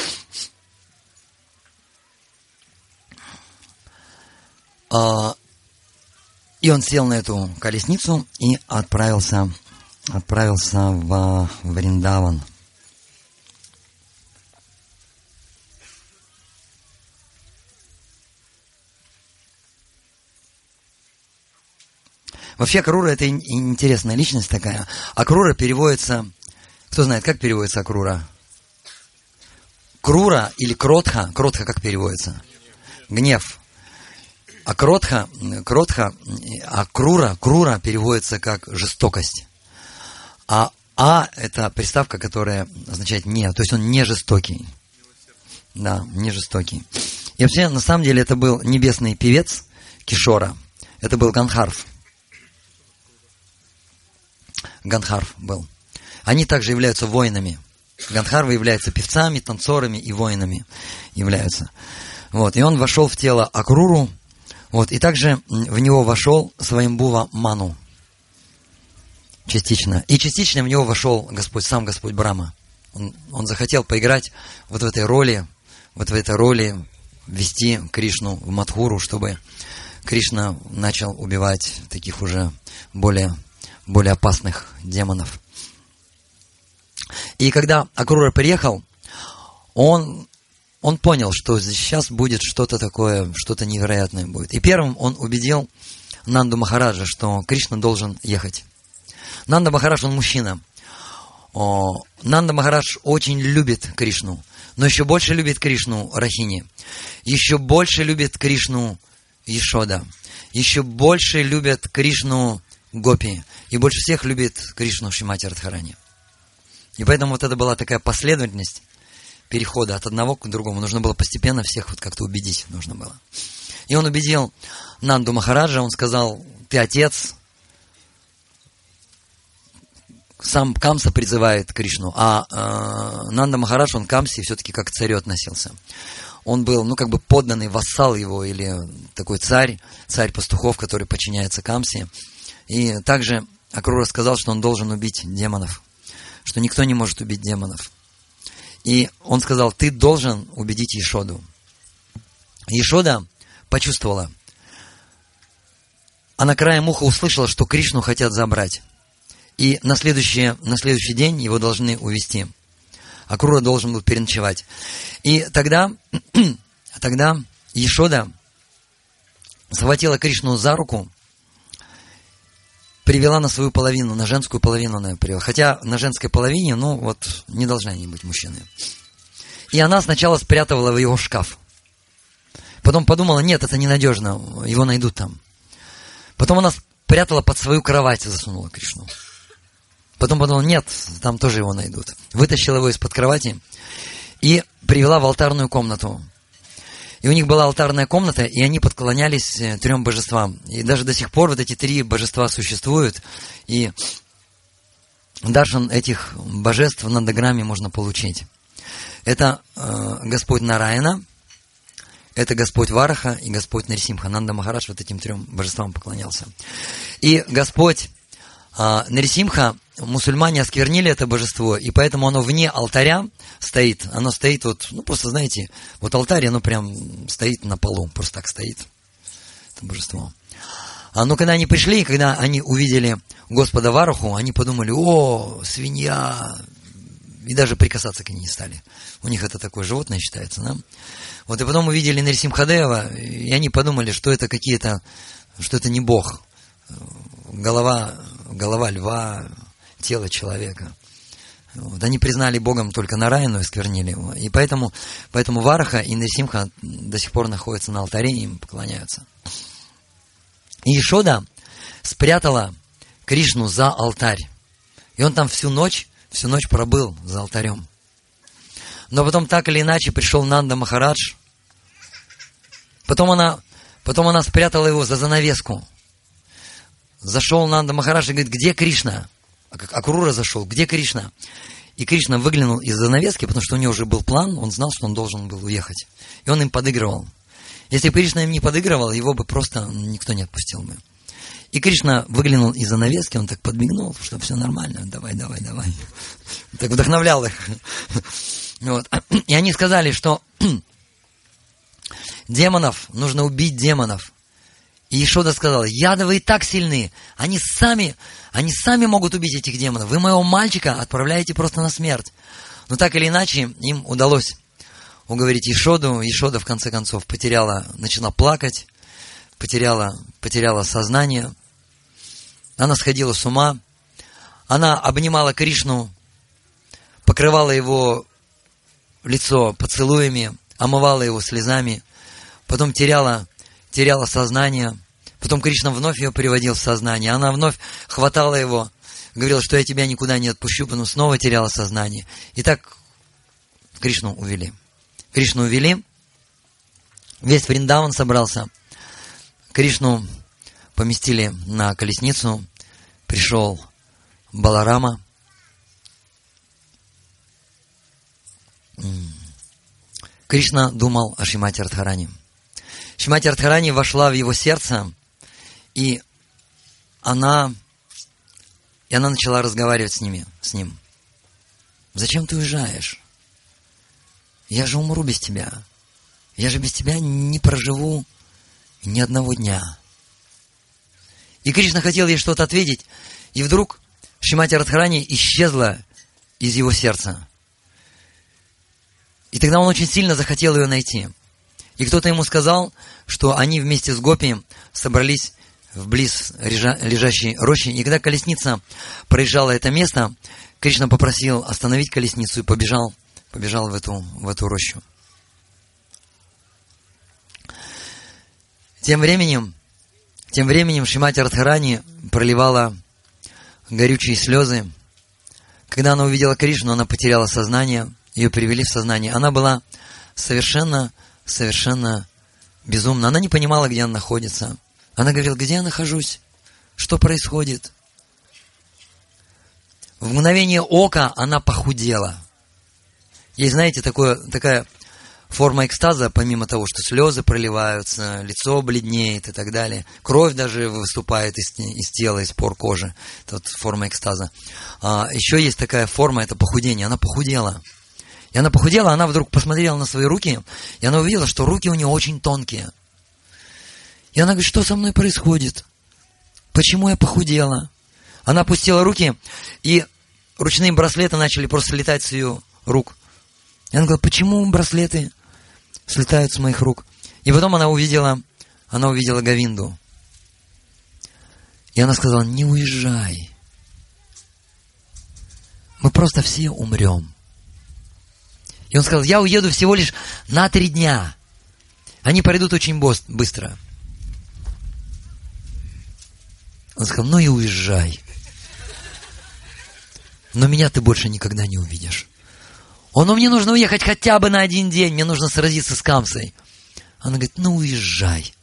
А, и он сел на эту колесницу и отправился, отправился в Вриндаван. Вообще, Акрура — это интересная личность такая. Акрура переводится... Кто знает, как переводится Акрура? Крура или кротха, кротха как переводится? Гнев. А кротха, кротха, а крура, крура переводится как жестокость. А а это приставка, которая означает не, то есть он не жестокий. Да, не жестокий. И вообще, на самом деле, это был небесный певец Кишора. Это был Ганхарф. Ганхарф был. Они также являются воинами. Ганхарвы являются певцами, танцорами и воинами являются. Вот. И он вошел в тело Акруру. Вот. И также в него вошел Сваямбува Ману. Частично. И частично в него вошел Господь, сам Господь Брахма. Он, он захотел поиграть вот в этой роли, вот в этой роли вести Кришну в Мадхуру, чтобы Кришна начал убивать таких уже более, более опасных демонов. И когда Акрура приехал, он, он понял, что сейчас будет что-то такое, что-то невероятное будет. И первым он убедил Нанду Махараджа, что Кришна должен ехать. Нанда Махарадж, он мужчина. О, Нанда Махарадж очень любит Кришну, но еще больше любит Кришну Рахини, еще больше любит Кришну Ешода, еще больше любит Кришну Гопи, и больше всех любит Кришну Шримати Радхарани. И поэтому вот это была такая последовательность перехода от одного к другому. Нужно было постепенно всех вот как-то убедить, нужно было. И он убедил Нанду Махараджа, он сказал: ты отец. Сам Камса призывает Кришну, а э, Нанда Махарадж, он к Камсе все-таки как к царю относился. Он был, ну, как бы подданный вассал его, или такой царь, царь пастухов, который подчиняется Камсе. И также Акрура сказал, что он должен убить демонов, что никто не может убить демонов. И он сказал: ты должен убедить Ешоду. Ешода почувствовала. Она краем уха услышала, что Кришну хотят забрать. И на следующий, на следующий день его должны увезти. Акрура должен был переночевать. И тогда, тогда Ешода схватила Кришну за руку, привела на свою половину, на женскую половину она привела. Хотя на женской половине, ну вот, не должны они быть мужчины. И она сначала спрятала его в шкаф. Потом подумала: нет, это ненадежно, его найдут там. Потом она спрятала под свою кровать, засунула Кришну. Потом подумала: нет, там тоже его найдут. Вытащила его из-под кровати и привела в алтарную комнату. И у них была алтарная комната, и они подклонялись трем божествам. И даже до сих пор вот эти три божества существуют. И даршан этих божеств в Нандаграме можно получить. Это э, Господь Нараяна, это Господь Вараха и Господь Нарисимха. Нанда Махарадж вот этим трем божествам поклонялся. И Господь э, Нарисимха, мусульмане осквернили это божество, и поэтому оно вне алтаря стоит. Оно стоит вот, ну просто знаете, вот алтарь, оно прям стоит на полу, просто так стоит, это божество. А ну когда они пришли, когда они увидели Господа Вараху, они подумали: о, свинья, и даже прикасаться к ней не стали. У них это такое животное считается, да? Вот и потом увидели Нарисимхадева, и они подумали, что это какие-то, что это не Бог. Голова, голова льва, тело человека. Вот. Они признали Богом только Нараяну и сквернили его. И поэтому, поэтому Вараха и Нарисимха до сих пор находятся на алтаре и им поклоняются. И Ешода спрятала Кришну за алтарь. И он там всю ночь, всю ночь пробыл за алтарем. Но потом так или иначе пришел Нанда Махарадж. Потом она, потом она спрятала его за занавеску. Зашел Нанда Махарадж и говорит: где Кришна? Акрура зашел: где Кришна? И Кришна выглянул из занавески, потому что у него уже был план, он знал, что он должен был уехать. И он им подыгрывал. Если бы Кришна им не подыгрывал, его бы просто никто не отпустил бы. И Кришна выглянул из занавески, он так подмигнул, что все нормально, давай, давай, давай. Так вдохновлял их. Вот. И они сказали, что демонов, нужно убить демонов. И Ешода сказала: ядовые так сильны, они сами, они сами могут убить этих демонов. Вы моего мальчика отправляете просто на смерть. Но так или иначе, им удалось уговорить Ешоду. Ешода, в конце концов, потеряла, начала плакать, потеряла, потеряла сознание. Она сходила с ума. Она обнимала Кришну, покрывала его лицо поцелуями, омывала его слезами, потом теряла, теряла сознание, потом Кришна вновь ее приводил в сознание, она вновь хватала его, говорила, что я тебя никуда не отпущу, потом снова теряла сознание. И так Кришну увели. Кришну увели, весь Вриндаван собрался, Кришну поместили на колесницу, пришел Баларама. Кришна думал о Шримати Радхарани. Шримати Радхарани вошла в его сердце, и она, и она начала разговаривать с ними, с ним. Зачем ты уезжаешь? Я же умру без тебя. Я же без тебя не проживу ни одного дня. И Кришна хотел ей что-то ответить, и вдруг Шримати Радхарани исчезла из его сердца. И тогда он очень сильно захотел ее найти. И кто-то ему сказал, что они вместе с Гопи собрались вблиз лежащей рощи. И когда колесница проезжала это место, Кришна попросил остановить колесницу и побежал, побежал в эту, в эту рощу. Тем временем, тем временем Шримати Радхарани проливала горючие слезы. Когда она увидела Кришну, она потеряла сознание, ее привели в сознание. Она была совершенно, совершенно безумна. Она не понимала, где она находится. Она говорила, где я нахожусь? Что происходит? В мгновение ока она похудела. Есть, знаете, такое, такая форма экстаза, помимо того, что слезы проливаются, лицо бледнеет и так далее. Кровь даже выступает из, из тела, из пор кожи. Это вот форма экстаза. А, еще есть такая форма, это похудение. Она похудела. И она похудела, она вдруг посмотрела на свои руки, и она увидела, что руки у нее очень тонкие. И она говорит, что со мной происходит? Почему я похудела? Она опустила руки, и ручные браслеты начали просто слетать с ее рук. И она говорит, почему браслеты слетают с моих рук? И потом она увидела, она увидела Говинду. И она сказала, не уезжай. Мы просто все умрем. И он сказал, я уеду всего лишь на три дня. Они пройдут очень быстро. Он сказал, ну и уезжай. Но меня ты больше никогда не увидишь. Он, ну мне нужно уехать хотя бы на один день, мне нужно сразиться с Камсой. Она говорит, ну уезжай.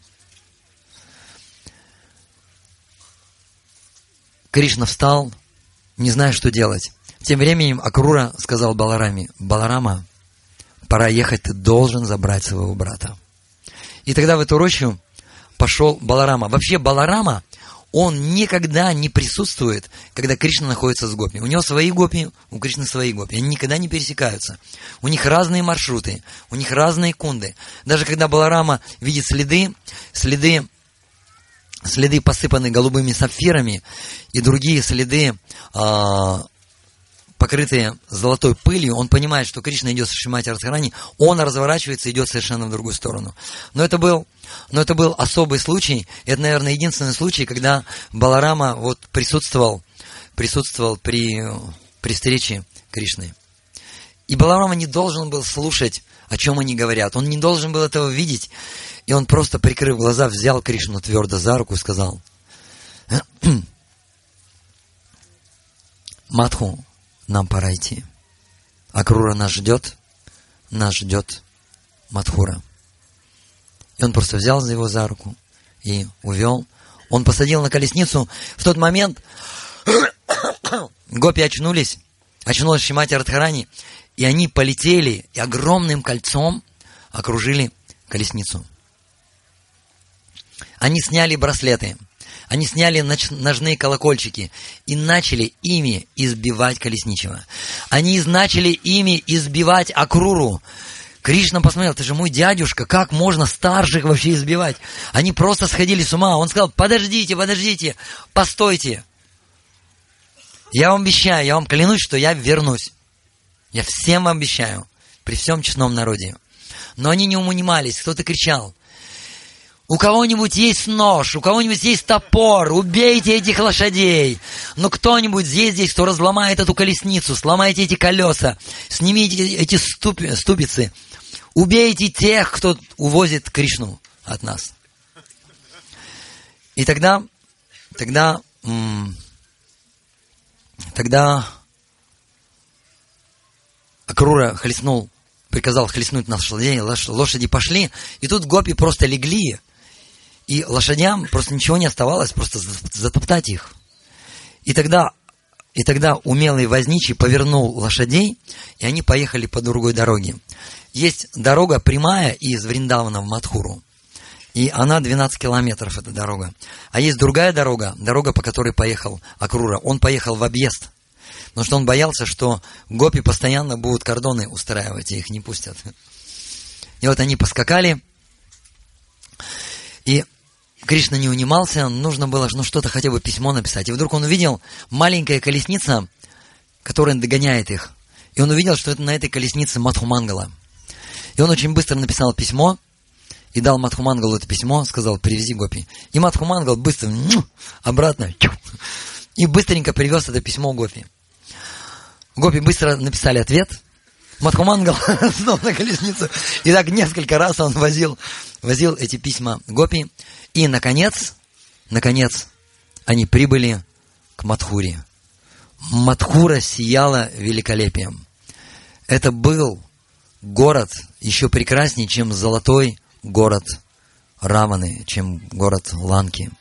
Кришна встал, не зная, что делать. Тем временем Акрура сказал Балараме, Баларама, пора ехать, ты должен забрать своего брата. И тогда в эту рощу пошел Баларама. Вообще Баларама, он никогда не присутствует, когда Кришна находится с гопи. У него свои гопи, у Кришны свои гопи. Они никогда не пересекаются. У них разные маршруты, у них разные кунды. Даже когда Баларама видит следы, следы, следы посыпаны голубыми сапфирами, и другие следы, а, покрытые золотой пылью, он понимает, что Кришна идет с Шримати Радхарани, он разворачивается и идет совершенно в другую сторону. Но это был, но это был особый случай, и это, наверное, единственный случай, когда Баларама вот присутствовал, присутствовал при, при встрече Кришны. И Баларама не должен был слушать, о чем они говорят, он не должен был этого видеть, и он просто, прикрыв глаза, взял Кришну твердо за руку и сказал, Мадху, нам пора идти. Акрура нас ждет, нас ждет Мадхура. И он просто взял его за руку и увел. Он посадил на колесницу. В тот момент гопи очнулись, очнулась Шримати Радхарани, и они полетели и огромным кольцом окружили колесницу. Они сняли браслеты. Они сняли ноч- ножные колокольчики и начали ими избивать колесничего. Они начали ими избивать Акруру. Кришна посмотрел, ты же мой дядюшка, как можно старших вообще избивать? Они просто сходили с ума. Он сказал, подождите, подождите, постойте. Я вам обещаю, я вам клянусь, что я вернусь. Я всем вам обещаю, при всем честном народе. Но они не унимались, кто-то кричал. У кого-нибудь есть нож, у кого-нибудь есть топор, убейте этих лошадей. Но кто-нибудь здесь, здесь, кто разломает эту колесницу, сломайте эти колеса, снимите эти ступи, ступицы, убейте тех, кто увозит Кришну от нас. И тогда, тогда, тогда Акрура хлестнул, приказал хлестнуть нас лошадей, лошади пошли, и тут гопи просто легли. И лошадям просто ничего не оставалось, просто затоптать их. И тогда, и тогда умелый возничий повернул лошадей, и они поехали по другой дороге. Есть дорога прямая из Вриндавана в Мадхуру. И она двенадцать километров, эта дорога. А есть другая дорога, дорога, по которой поехал Акрура. Он поехал в объезд. Потому что он боялся, что гопи постоянно будут кордоны устраивать, и их не пустят. И вот они поскакали. И Кришна не унимался, нужно было ну, что-то, хотя бы письмо написать. И вдруг он увидел маленькая колесница, которая догоняет их. И он увидел, что это на этой колеснице Мадхумангала. И он очень быстро написал письмо, и дал Мадхумангалу это письмо, сказал, привези гопи. И Мадхумангал быстро, обратно, и быстренько привез это письмо гопи. Гопи быстро написали ответ. Мадхумангал снова на колесницу. И так несколько раз он возил, возил эти письма гопи. И, наконец, наконец, они прибыли к Мадхуре. Мадхура сияла великолепием. Это был город еще прекраснее, чем золотой город Раваны, чем город Ланки.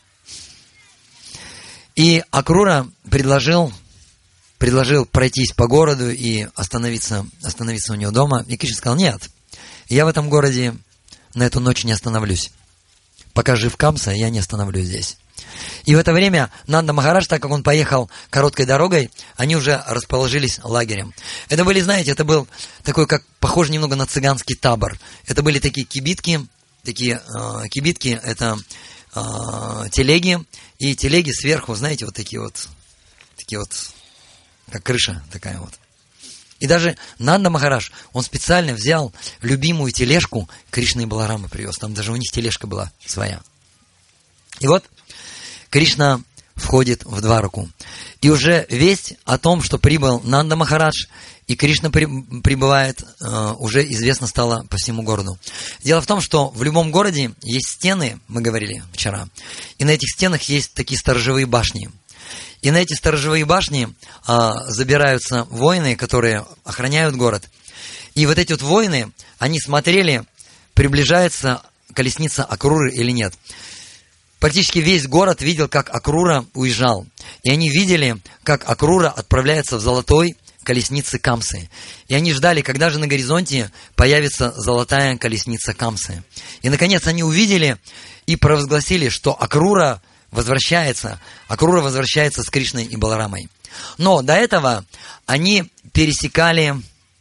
И Акрура предложил, предложил пройтись по городу и остановиться, остановиться у него дома. И Кришна сказал, нет, я в этом городе на эту ночь не остановлюсь. Пока жив Камса, я не остановлюсь здесь. И в это время Нанда Махарадж, так как он поехал короткой дорогой, они уже расположились лагерем. Это были, знаете, это был такой, как похож немного на цыганский табор. Это были такие кибитки, такие э, кибитки, это э, телеги, и телеги сверху, знаете, вот такие вот, такие вот, как крыша такая вот. И даже Нанда Махарадж, он специально взял любимую тележку, Кришна и Баларама привез. Там даже у них тележка была своя. И вот Кришна входит в Двараку. И уже весть о том, что прибыл Нанда Махарадж, и Кришна прибывает, уже известно стало по всему городу. Дело в том, что в любом городе есть стены, мы говорили вчера, и на этих стенах есть такие сторожевые башни. И на эти сторожевые башни а, забираются воины, которые охраняют город. И вот эти вот воины, они смотрели, приближается колесница Акруры или нет. Практически весь город видел, как Акрура уезжал. И они видели, как Акрура отправляется в золотой колеснице Камсы. И они ждали, когда же на горизонте появится золотая колесница Камсы. И, наконец, они увидели и провозгласили, что Акрура возвращается, Акрура возвращается с Кришной и Баларамой. Но до этого они пересекали,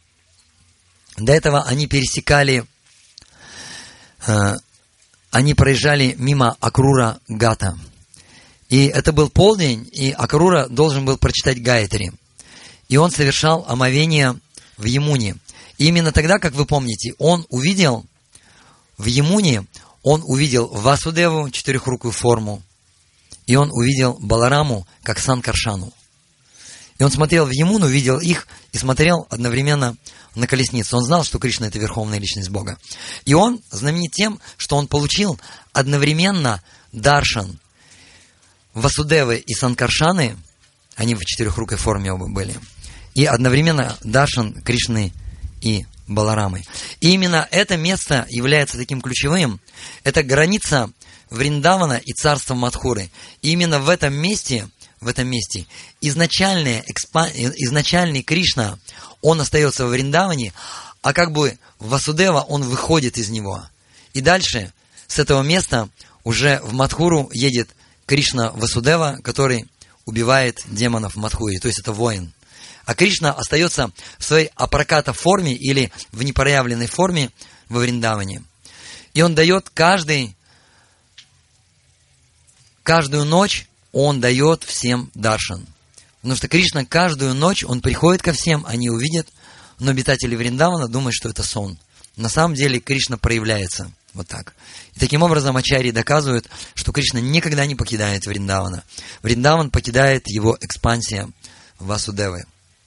до этого они пересекали, э, они проезжали мимо Акрура Гата. И это был полдень, и Акрура должен был прочитать Гаятри. И он совершал омовение в Ямуне. И именно тогда, как вы помните, он увидел в Ямуне, он увидел Васудеву, четырехрукую форму, и он увидел Балараму, как Санкаршану. И он смотрел в Ямуну, видел их, и смотрел одновременно на колесницу. Он знал, что Кришна – это верховная личность Бога. И он знаменит тем, что он получил одновременно даршан Васудевы и Санкаршаны, они в четырехрукой форме оба были, и одновременно даршан Кришны и Баларамы. И именно это место является таким ключевым. Это граница Вриндавана и царства Мадхуры. И именно в этом месте, в этом месте изначальный, экспа, изначальный Кришна, он остается в Вриндаване, а как бы Васудева, он выходит из него. И дальше с этого места уже в Мадхуру едет Кришна Васудева, который убивает демонов в Мадхуре, то есть это воин. А Кришна остается в своей апраката форме или в непроявленной форме во Вриндаване. И он дает каждый Каждую ночь он дает всем даршан. Потому что Кришна каждую ночь, он приходит ко всем, они увидят, но обитатели Вриндавана думают, что это сон. На самом деле Кришна проявляется в Вот так. И таким образом ачарьи доказывают, что Кришна никогда не покидает Вриндавана. Вриндаван покидает его экспансия Васудевы.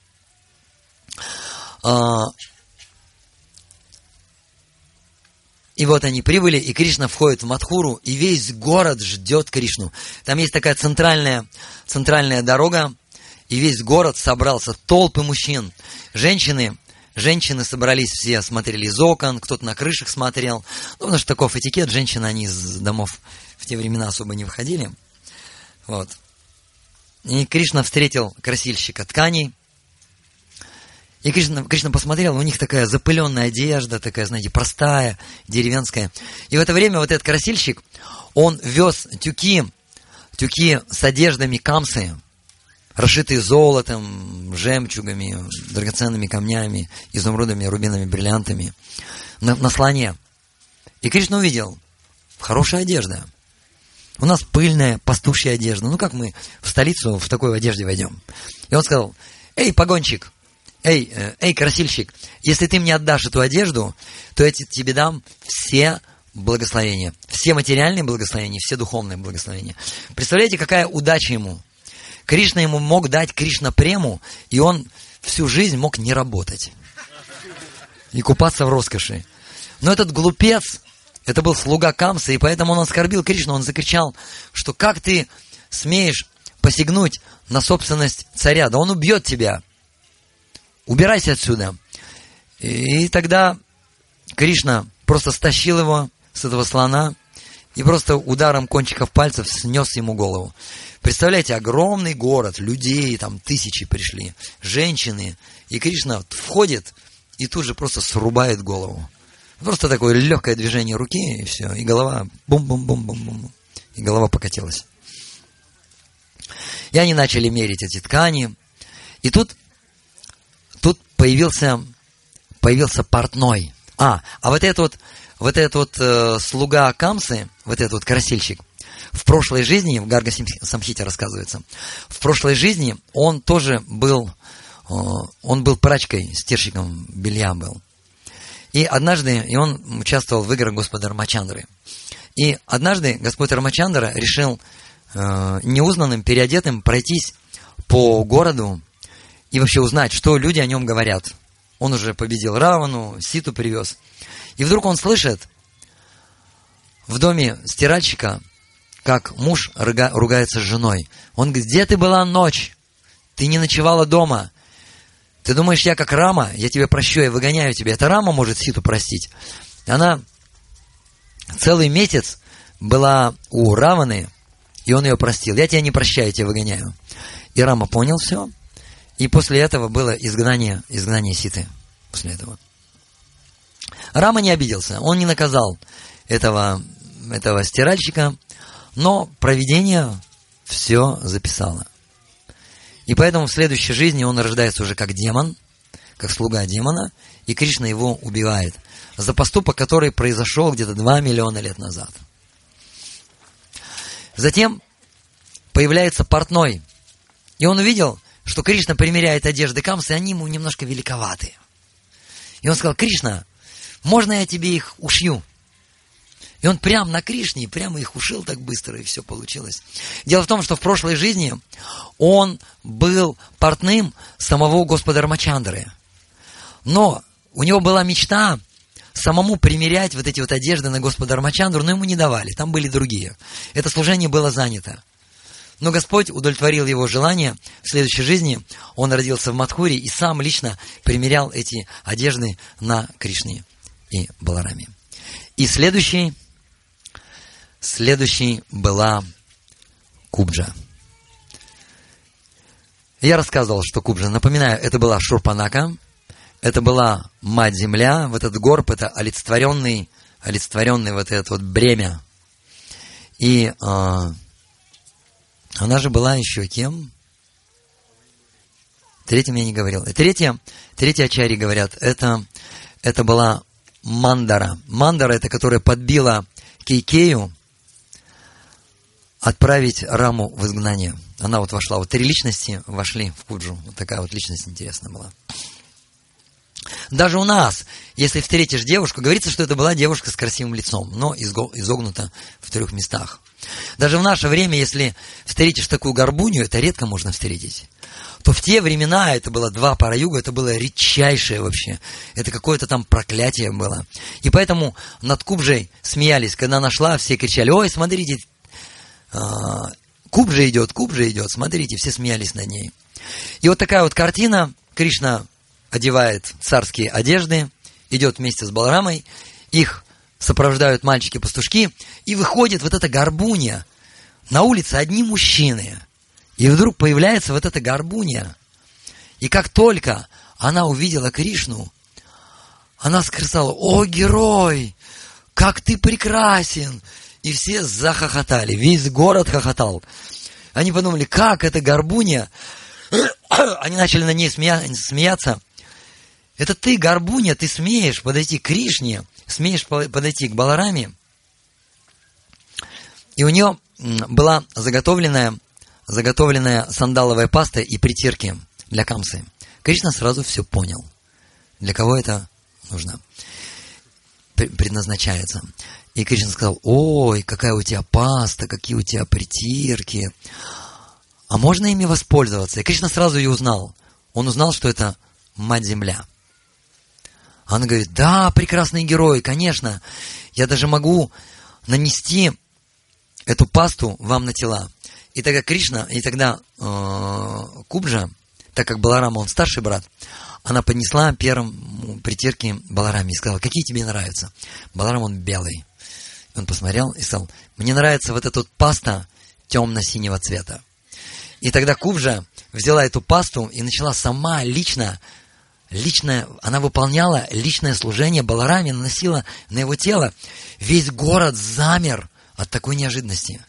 И вот они прибыли, и Кришна входит в Мадхуру, и весь город ждет Кришну. Там есть такая центральная, центральная дорога, и весь город собрался, толпы мужчин. Женщины, женщины собрались все, смотрели из окон, кто-то на крышах смотрел. Ну, потому что таков этикет, женщины, они из домов в те времена особо не выходили. Вот. И Кришна встретил красильщика тканей. И Кришна, Кришна посмотрел, у них такая запыленная одежда, такая, знаете, простая, деревенская. И в это время вот этот красильщик, он вез тюки, тюки с одеждами камсы, расшитые золотом, жемчугами, драгоценными камнями, изумрудами, рубинами, бриллиантами, на, на слоне. И Кришна увидел, хорошая одежда. У нас пыльная, пастушья одежда. Ну, как мы в столицу в такой одежде войдем? И он сказал, эй, погонщик, эй, эй, красильщик, если ты мне отдашь эту одежду, то я тебе дам все благословения. Все материальные благословения, все духовные благословения. Представляете, какая удача ему? Кришна ему мог дать Кришна-прему, и он всю жизнь мог не работать. И купаться в роскоши. Но этот глупец, это был слуга Камсы, и поэтому он оскорбил Кришну. Он закричал, что как ты смеешь посягнуть на собственность царя? Да он убьет тебя. Убирайся отсюда. И тогда Кришна просто стащил его с этого слона и просто ударом кончиков пальцев снес ему голову. Представляете, огромный город, людей, там тысячи пришли, женщины. И Кришна входит и тут же просто срубает голову. Просто такое легкое движение руки, и все. И голова бум-бум-бум-бум-бум. И голова покатилась. И они начали мерить эти ткани. И тут Тут появился, появился портной. А, а вот этот вот, вот этот вот э, слуга Камсы, вот этот вот красильщик, в прошлой жизни, в Гарга Самхите рассказывается, в прошлой жизни он тоже был, э, он был прачкой, стирщиком белья был. И однажды, и он участвовал в играх Господа Рамачандры. И однажды Господь Рамачандра решил э, неузнанным, переодетым пройтись по городу, и вообще узнать, что люди о нем говорят. Он уже победил Равану, Ситу привез. И вдруг он слышит в доме стиральщика, как муж ругается с женой. Он говорит, где ты была ночь? Ты не ночевала дома. Ты думаешь, я как Рама? Я тебя прощу, я выгоняю тебя. Это Рама может Ситу простить. Она целый месяц была у Раваны, и он ее простил. Я тебя не прощаю, я тебя выгоняю. И Рама понял все. И после этого было изгнание, изгнание Ситы. После этого. Рама не обиделся. Он не наказал этого, этого стиральщика. Но провидение все записало. И поэтому в следующей жизни он рождается уже как демон. Как слуга демона. И Кришна его убивает. За поступок, который произошел где-то два миллиона лет назад. Затем появляется портной. И он увидел, что Кришна примеряет одежды Камсы, и они ему немножко великоваты. И он сказал, Кришна, можно я тебе их ушью? И он прямо на Кришне, прямо их ушил так быстро, и все получилось. Дело в том, что в прошлой жизни он был портным самого Господа Рамачандры. Но у него была мечта самому примерять вот эти вот одежды на Господа Рамачандру, но ему не давали, там были другие. Это служение было занято. Но Господь удовлетворил его желание. В следующей жизни он родился в Мадхуре и сам лично примерял эти одежды на Кришне и Балараме. И следующий, следующий была Кубджа. Я рассказывал, что Кубджа, напоминаю, это была Шурпанака, это была Мать-Земля, вот этот горб, это олицетворенный, олицетворенный вот это вот бремя. И э, она же была еще кем? Третьим я не говорил. И третье, третье ачарьи говорят, это, это была Мандара. Мандара, это которая подбила Кейкею отправить Раму в изгнание. Она вот вошла, вот три личности вошли в Куджу. Вот такая вот личность интересная была. Даже у нас если встретишь девушку, говорится, что это была девушка с красивым лицом, но изогнута в трех местах. Даже в наше время, если встретишь такую горбунью, это редко можно встретить, то в те времена это было два пара юга, это было редчайшее вообще. Это какое-то там проклятие было. И поэтому над Кубжей смеялись. Когда она шла, все кричали: ой, смотрите, Кубжа идет, Кубжа идет, смотрите, все смеялись над ней. И вот такая вот картина. Кришна одевает царские одежды, идет вместе с Баларамой, их сопровождают мальчики-пастушки, и выходит вот эта горбунья. На улице одни мужчины. И вдруг появляется вот эта горбунья. И как только она увидела Кришну, она сказала: о, герой, как ты прекрасен! И все захохотали, весь город хохотал. Они подумали, как эта горбунья... Они начали на ней смея... смеяться. Это ты, горбуня, ты смеешь подойти к Кришне, смеешь подойти к Балараме. И у нее была заготовленная, заготовленная сандаловая паста и притирки для камсы. Кришна сразу все понял, для кого это нужно, предназначается. И Кришна сказал: ой, какая у тебя паста, какие у тебя притирки. А можно ими воспользоваться? И Кришна сразу ее узнал. Он узнал, что это Мать-Земля. Она говорит: да, прекрасный герой, конечно. Я даже могу нанести эту пасту вам на тела. И тогда Кришна, и тогда э, Кубжа, так как Баларама, он старший брат, она поднесла первым притирки Балараме и сказала: какие тебе нравятся? Баларам, он белый. Он посмотрел и сказал: мне нравится вот эта вот паста темно-синего цвета. И тогда Кубжа взяла эту пасту и начала сама лично, личное, она выполняла личное служение Балараме, наносила на его тело. Весь город замер от такой неожиданности.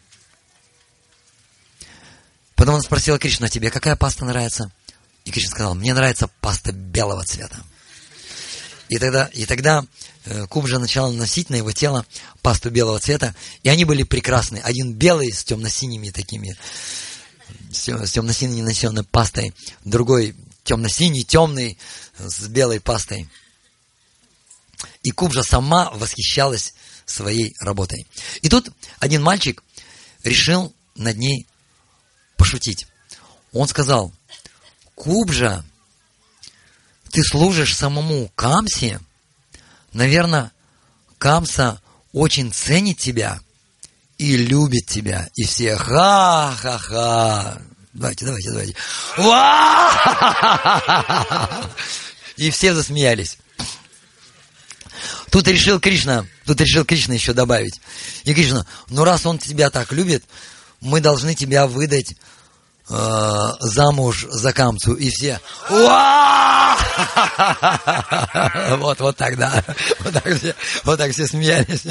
Потом он спросил Кришну: а тебе какая паста нравится? И Кришна сказал: мне нравится паста белого цвета. И тогда, и тогда э, Кубжа начала наносить на его тело пасту белого цвета, и они были прекрасны. Один белый с темно-синими такими, с темно-синей нанесенной пастой, другой темно-синий, темный, с белой пастой. И Кубжа сама восхищалась своей работой. И тут один мальчик решил над ней пошутить. Он сказал: Кубжа, ты служишь самому Камсе? Наверное, Камса очень ценит тебя и любит тебя. И все ха-ха-ха. Давайте, давайте, давайте. И все засмеялись. Тут решил Кришна, тут решил Кришна еще добавить. И Кришна: ну раз он тебя так любит, мы должны тебя выдать э, замуж за Камсу. И все вот, вот тогда. Вот так все, вот так все смеялись.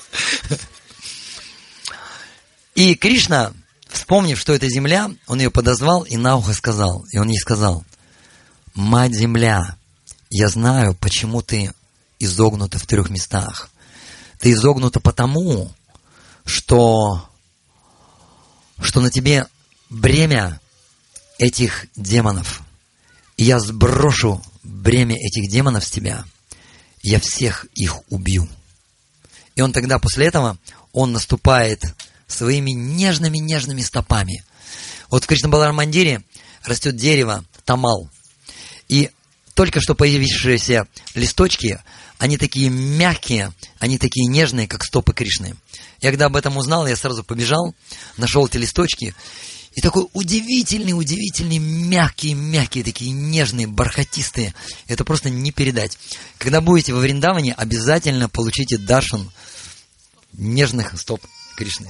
И Кришна, вспомнив, что это земля, он ее подозвал и на ухо сказал. И он ей сказал: Мать-Земля, я знаю, почему ты изогнута в трех местах. Ты изогнута потому, что, что на тебе бремя этих демонов. И я сброшу бремя этих демонов с тебя. И я всех их убью. И он тогда, после этого, он наступает своими нежными-нежными стопами. Вот в Кришна-Баларам-мандире растет дерево тамал. И только что появившиеся листочки, они такие мягкие, они такие нежные, как стопы Кришны. Я когда об этом узнал, я сразу побежал, нашел эти листочки. И такой удивительный, удивительный, мягкие, мягкие, такие нежные, бархатистые. Это просто не передать. Когда будете во Вриндаване, обязательно получите даршан нежных стоп Кришны.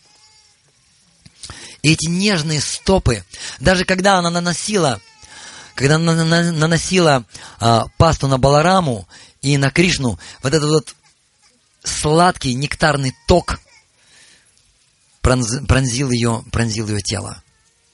И эти нежные стопы, даже когда она наносила, когда она наносила а, пасту на Балараму и на Кришну, вот этот вот сладкий нектарный ток пронз, пронзил ее, пронзил ее тело.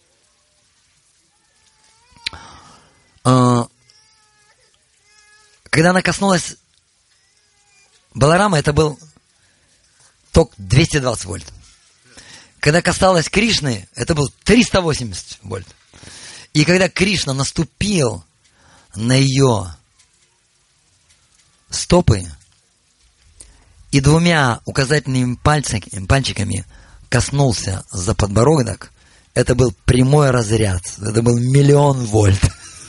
А, когда она коснулась Баларама, это был ток двести двадцать вольт. Когда касалась Кришны, это был триста восемьдесят вольт. И когда Кришна наступил на ее стопы и двумя указательными пальцами, пальчиками коснулся за подбородок, это был прямой разряд, это был миллион вольт.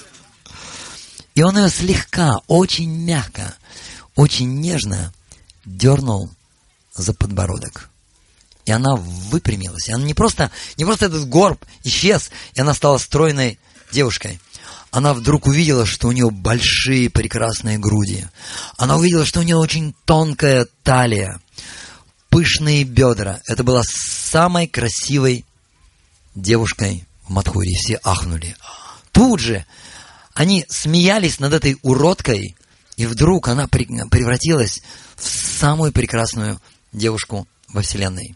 И он ее слегка, очень мягко, очень нежно дернул за подбородок. И она выпрямилась. И она не просто, не просто этот горб исчез, и она стала стройной девушкой. Она вдруг увидела, что у нее большие прекрасные груди. Она увидела, что у нее очень тонкая талия, пышные бедра. Это была самой красивой девушкой в Мадхурии. Все ахнули. Тут же они смеялись над этой уродкой, и вдруг она превратилась в самую прекрасную девушку во Вселенной.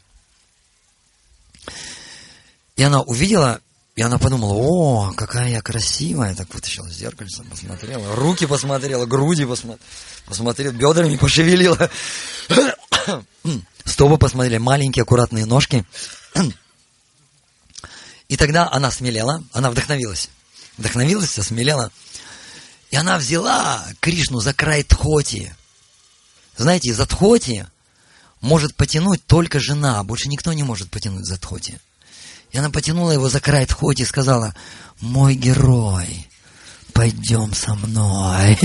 И она увидела, и она подумала: о, какая я красивая. Так вытащила зеркальце, посмотрела, руки посмотрела, груди посмотрела, посмотрела, бедрами пошевелила. Стопы посмотрели, маленькие аккуратные ножки. И тогда она смелела, она вдохновилась. Вдохновилась, осмелела. И она взяла Кришну за край тхоти. Знаете, за тхоти может потянуть только жена, больше никто не может потянуть за тхоти. И она потянула его за край тхоти и сказала: мой герой, пойдем со мной.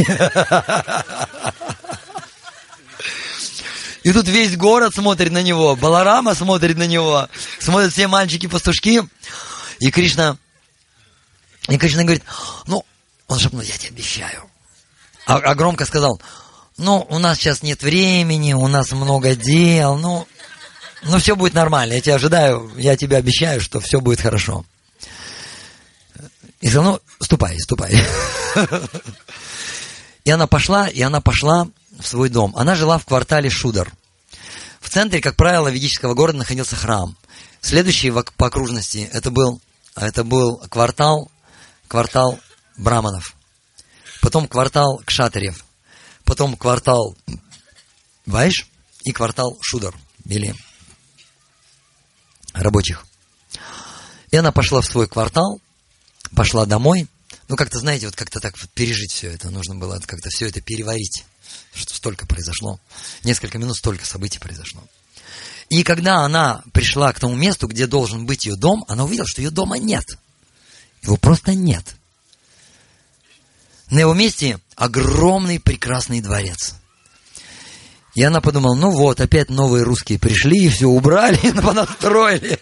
И тут весь город смотрит на него, Баларама смотрит на него, смотрят все мальчики-пастушки. И Кришна, и Кришна говорит: ну, он шепнул: я тебе обещаю. А, а громко сказал: ну, у нас сейчас нет времени, у нас много дел, ну, ну, все будет нормально, я тебя ожидаю, я тебе обещаю, что все будет хорошо. И сказал: ну, ступай, ступай. И она пошла, и она пошла в свой дом. Она жила в квартале Шудар. В центре, как правило, ведического города находился храм. Следующий по окружности это был, это был квартал, квартал браманов. Потом квартал кшатриев. Потом квартал вайш и квартал Шудар, или рабочих. И она пошла в свой квартал, пошла домой. Ну, как-то, знаете, вот как-то так вот пережить все это. Нужно было как-то все это переварить. Что столько произошло. Несколько минут столько событий произошло. И когда она пришла к тому месту, где должен быть ее дом, она увидела, что ее дома нет. Его просто нет. На его месте огромный прекрасный дворец. И она подумала: ну вот, опять новые русские пришли, и все убрали, и понастроили.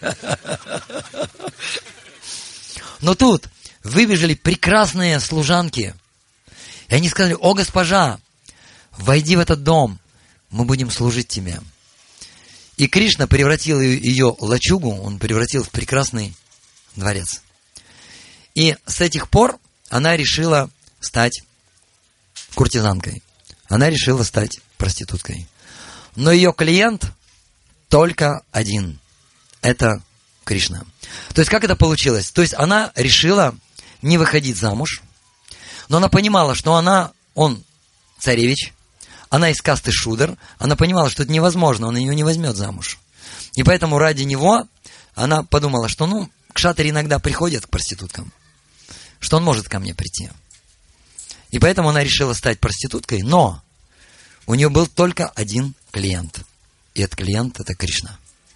Но тут выбежали прекрасные служанки. И они сказали: о, госпожа, войди в этот дом, мы будем служить тебе. И Кришна превратил ее лачугу, он превратил в прекрасный дворец. И с этих пор она решила стать куртизанкой. Она решила стать проституткой. Но ее клиент только один. Это Кришна. То есть, как это получилось? То есть, она решила не выходить замуж, но она понимала, что она, он царевич, она из касты Шудр, она понимала, что это невозможно, он ее не возьмет замуж. И поэтому ради него она подумала, что, ну, кшатри иногда приходят к проституткам, что он может ко мне прийти. И поэтому она решила стать проституткой, но у нее был только один клиент. И этот клиент – это Кришна.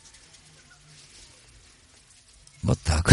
Вот так.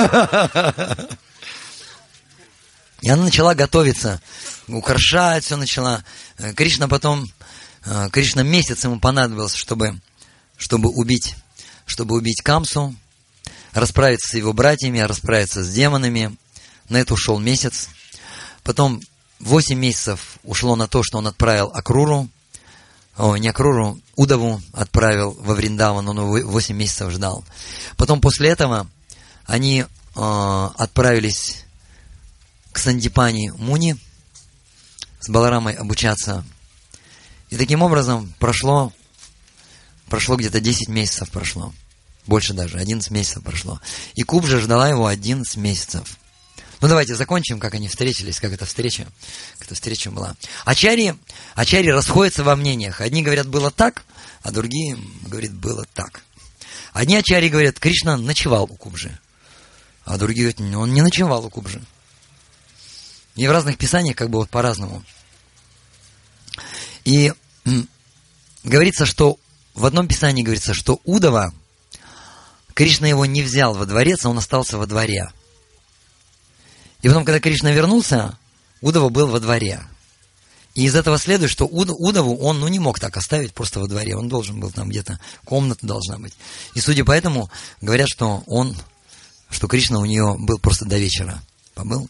И она начала готовиться, украшать все начала. Кришна потом, Кришна месяц ему понадобился, чтобы, чтобы убить, чтобы убить Камсу, расправиться с его братьями, расправиться с демонами. На это ушел месяц. Потом восемь месяцев ушло на то, что он отправил Акруру, о, не Акруру, Удаву отправил во Вриндаван, он его восемь месяцев ждал. Потом после этого они э, отправились к Сандипани Муни с Баларамой обучаться. И таким образом прошло, прошло где-то десять месяцев прошло. Больше даже, одиннадцать месяцев прошло. И Кубжа ждала его одиннадцать месяцев. Ну, давайте закончим, как они встретились, как эта встреча, как эта встреча была. Ачарьи, ачарьи расходятся во мнениях. Одни говорят, было так, а другие говорят, было так. Одни ачарьи говорят, Кришна ночевал у Кубжи, а другие говорят, он не ночевал у Кубжи. И в разных писаниях как бы вот по-разному. И м, говорится, что в одном писании говорится, что Удава, Кришна его не взял во дворец, а он остался во дворе. И потом, когда Кришна вернулся, Удава был во дворе. И из этого следует, что Удаву он ну, не мог так оставить просто во дворе. Он должен был там где-то, комната должна быть. И судя по этому, говорят, что он, что Кришна у нее был просто до вечера. Побыл.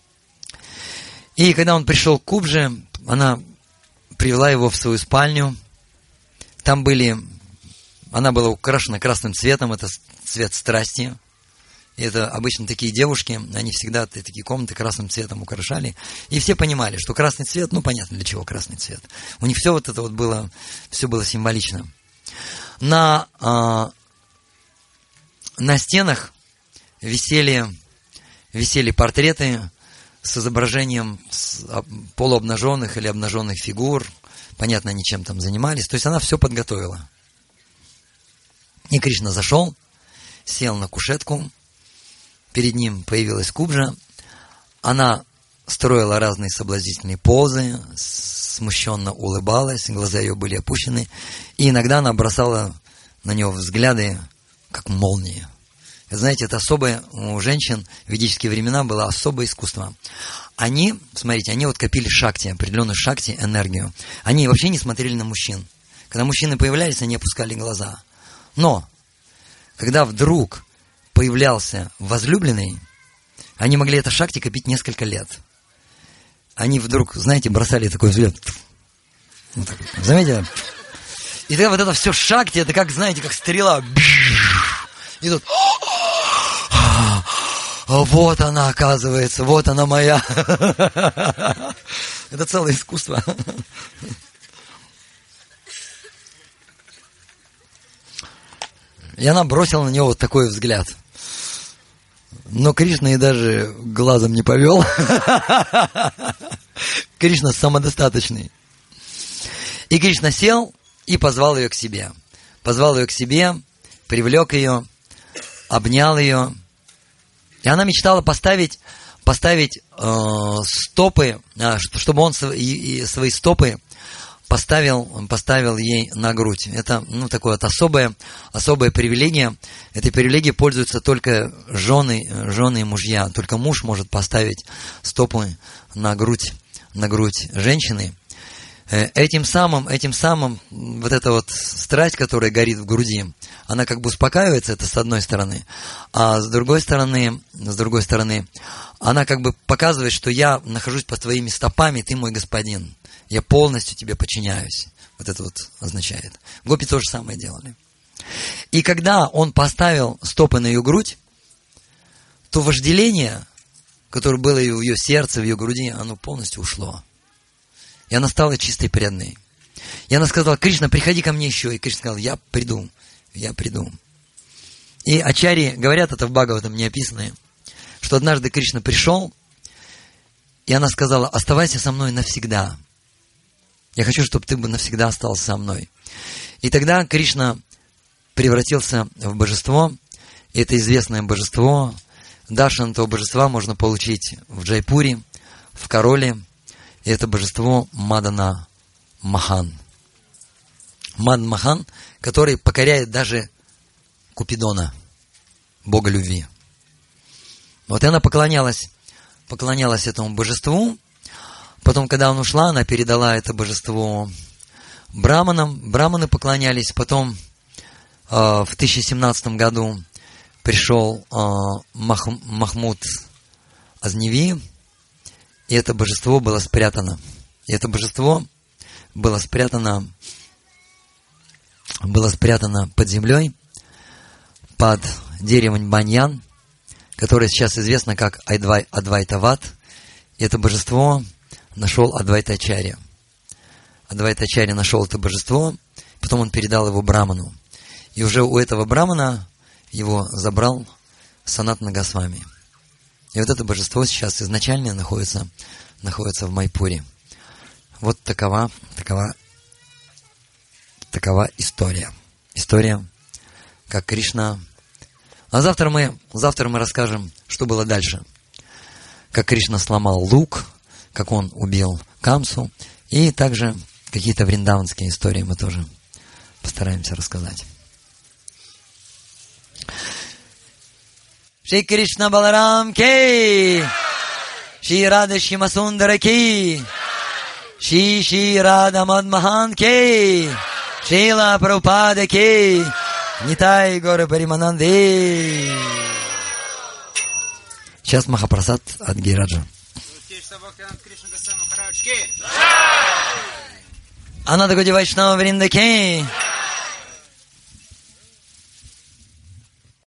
И когда он пришел к Кубже, она привела его в свою спальню. Там были, она была украшена красным цветом, это цвет страсти. И это обычно такие девушки, они всегда такие комнаты красным цветом украшали. И все понимали, что красный цвет, ну понятно, для чего красный цвет. У них все вот это вот было, все было символично. На, э, на стенах висели, висели портреты с изображением полуобнаженных или обнаженных фигур. Понятно, они чем там занимались. То есть она все подготовила. И Кришна зашел, сел на кушетку. Перед ним появилась Кубжа. Она строила разные соблазнительные позы, смущенно улыбалась, глаза ее были опущены. И иногда она бросала на него взгляды, как молнии. Знаете, это особое, у женщин в ведические времена было особое искусство. Они, смотрите, они вот копили шакти, определенную шакти, энергию. Они вообще не смотрели на мужчин. Когда мужчины появлялись, они опускали глаза. Но, когда вдруг появлялся возлюбленный, они могли это шакти копить несколько лет. Они вдруг, знаете, бросали такой взгляд. Вот так, заметили? И тогда вот это все шакти, это как, знаете, как стрела. И тут... Вот она, оказывается, вот она моя. Это целое искусство. И она бросила на него вот такой взгляд. Но Кришна и даже глазом не повел. Кришна самодостаточный. И Кришна сел и позвал ее к себе. Позвал ее к себе, привлек ее, обнял ее. И она мечтала поставить, поставить э, стопы, э, чтобы он свои, и свои стопы поставил, поставил ей на грудь. Это ну, такое вот особое, особое привилегие. Этой привилегией пользуются только жены, жены и мужья. Только муж может поставить стопы на грудь, на грудь женщины. Этим самым, этим самым вот эта вот страсть, которая горит в груди, она как бы успокаивается, это с одной стороны, а с другой стороны, с другой стороны, она как бы показывает, что я нахожусь под твоими стопами, ты мой господин, я полностью тебе подчиняюсь. Вот это вот означает. Гопи то же самое делали. И когда он поставил стопы на ее грудь, то вожделение, которое было в ее сердце, в ее груди, оно полностью ушло. И она стала чистой преданной. И она сказала: Кришна, приходи ко мне еще. И Кришна сказал: я приду, я приду. И ачарьи говорят, это в Бхагаватам не описано, что однажды Кришна пришел, и она сказала: оставайся со мной навсегда. Я хочу, чтобы ты бы навсегда остался со мной. И тогда Кришна превратился в божество. И это известное божество. Даршан этого божества можно получить в Джайпуре, в Короле. И это божество Мадана Махан. Мадан Махан, который покоряет даже Купидона, бога любви. Вот и она поклонялась, поклонялась этому божеству. Потом, когда она ушла, она передала это божество браманам. Браманы поклонялись. Потом э, в тысяча семнадцатом году пришел э, Мах, Махмуд Азневи. И это божество было спрятано. И это божество было спрятано, было спрятано под землей, под деревом баньян, которое сейчас известно как Адвай, Адвайтават. И это божество нашел Адвайтачарья. Адвайтачарья нашел это божество, потом он передал его браману. И уже у этого брамана его забрал Санатана Госвами. И вот это божество сейчас изначально находится, находится в Майпуре. Вот такова, такова, такова история. История, как Кришна... А завтра мы, завтра мы расскажем, что было дальше. Как Кришна сломал лук, как он убил Камсу. И также какие-то вриндаванские истории мы тоже постараемся рассказать. Шри Кришна Баларам Ки, Шри Рада Шьяма Сундара Ки, Шри Шри Рада Мадмахан Ки, Шрила Прабхупада Ки, Нитай Гора Паримананды. Сейчас Махапрасад от Гираджа. Анада Годи Вайшнава Вринда Ки.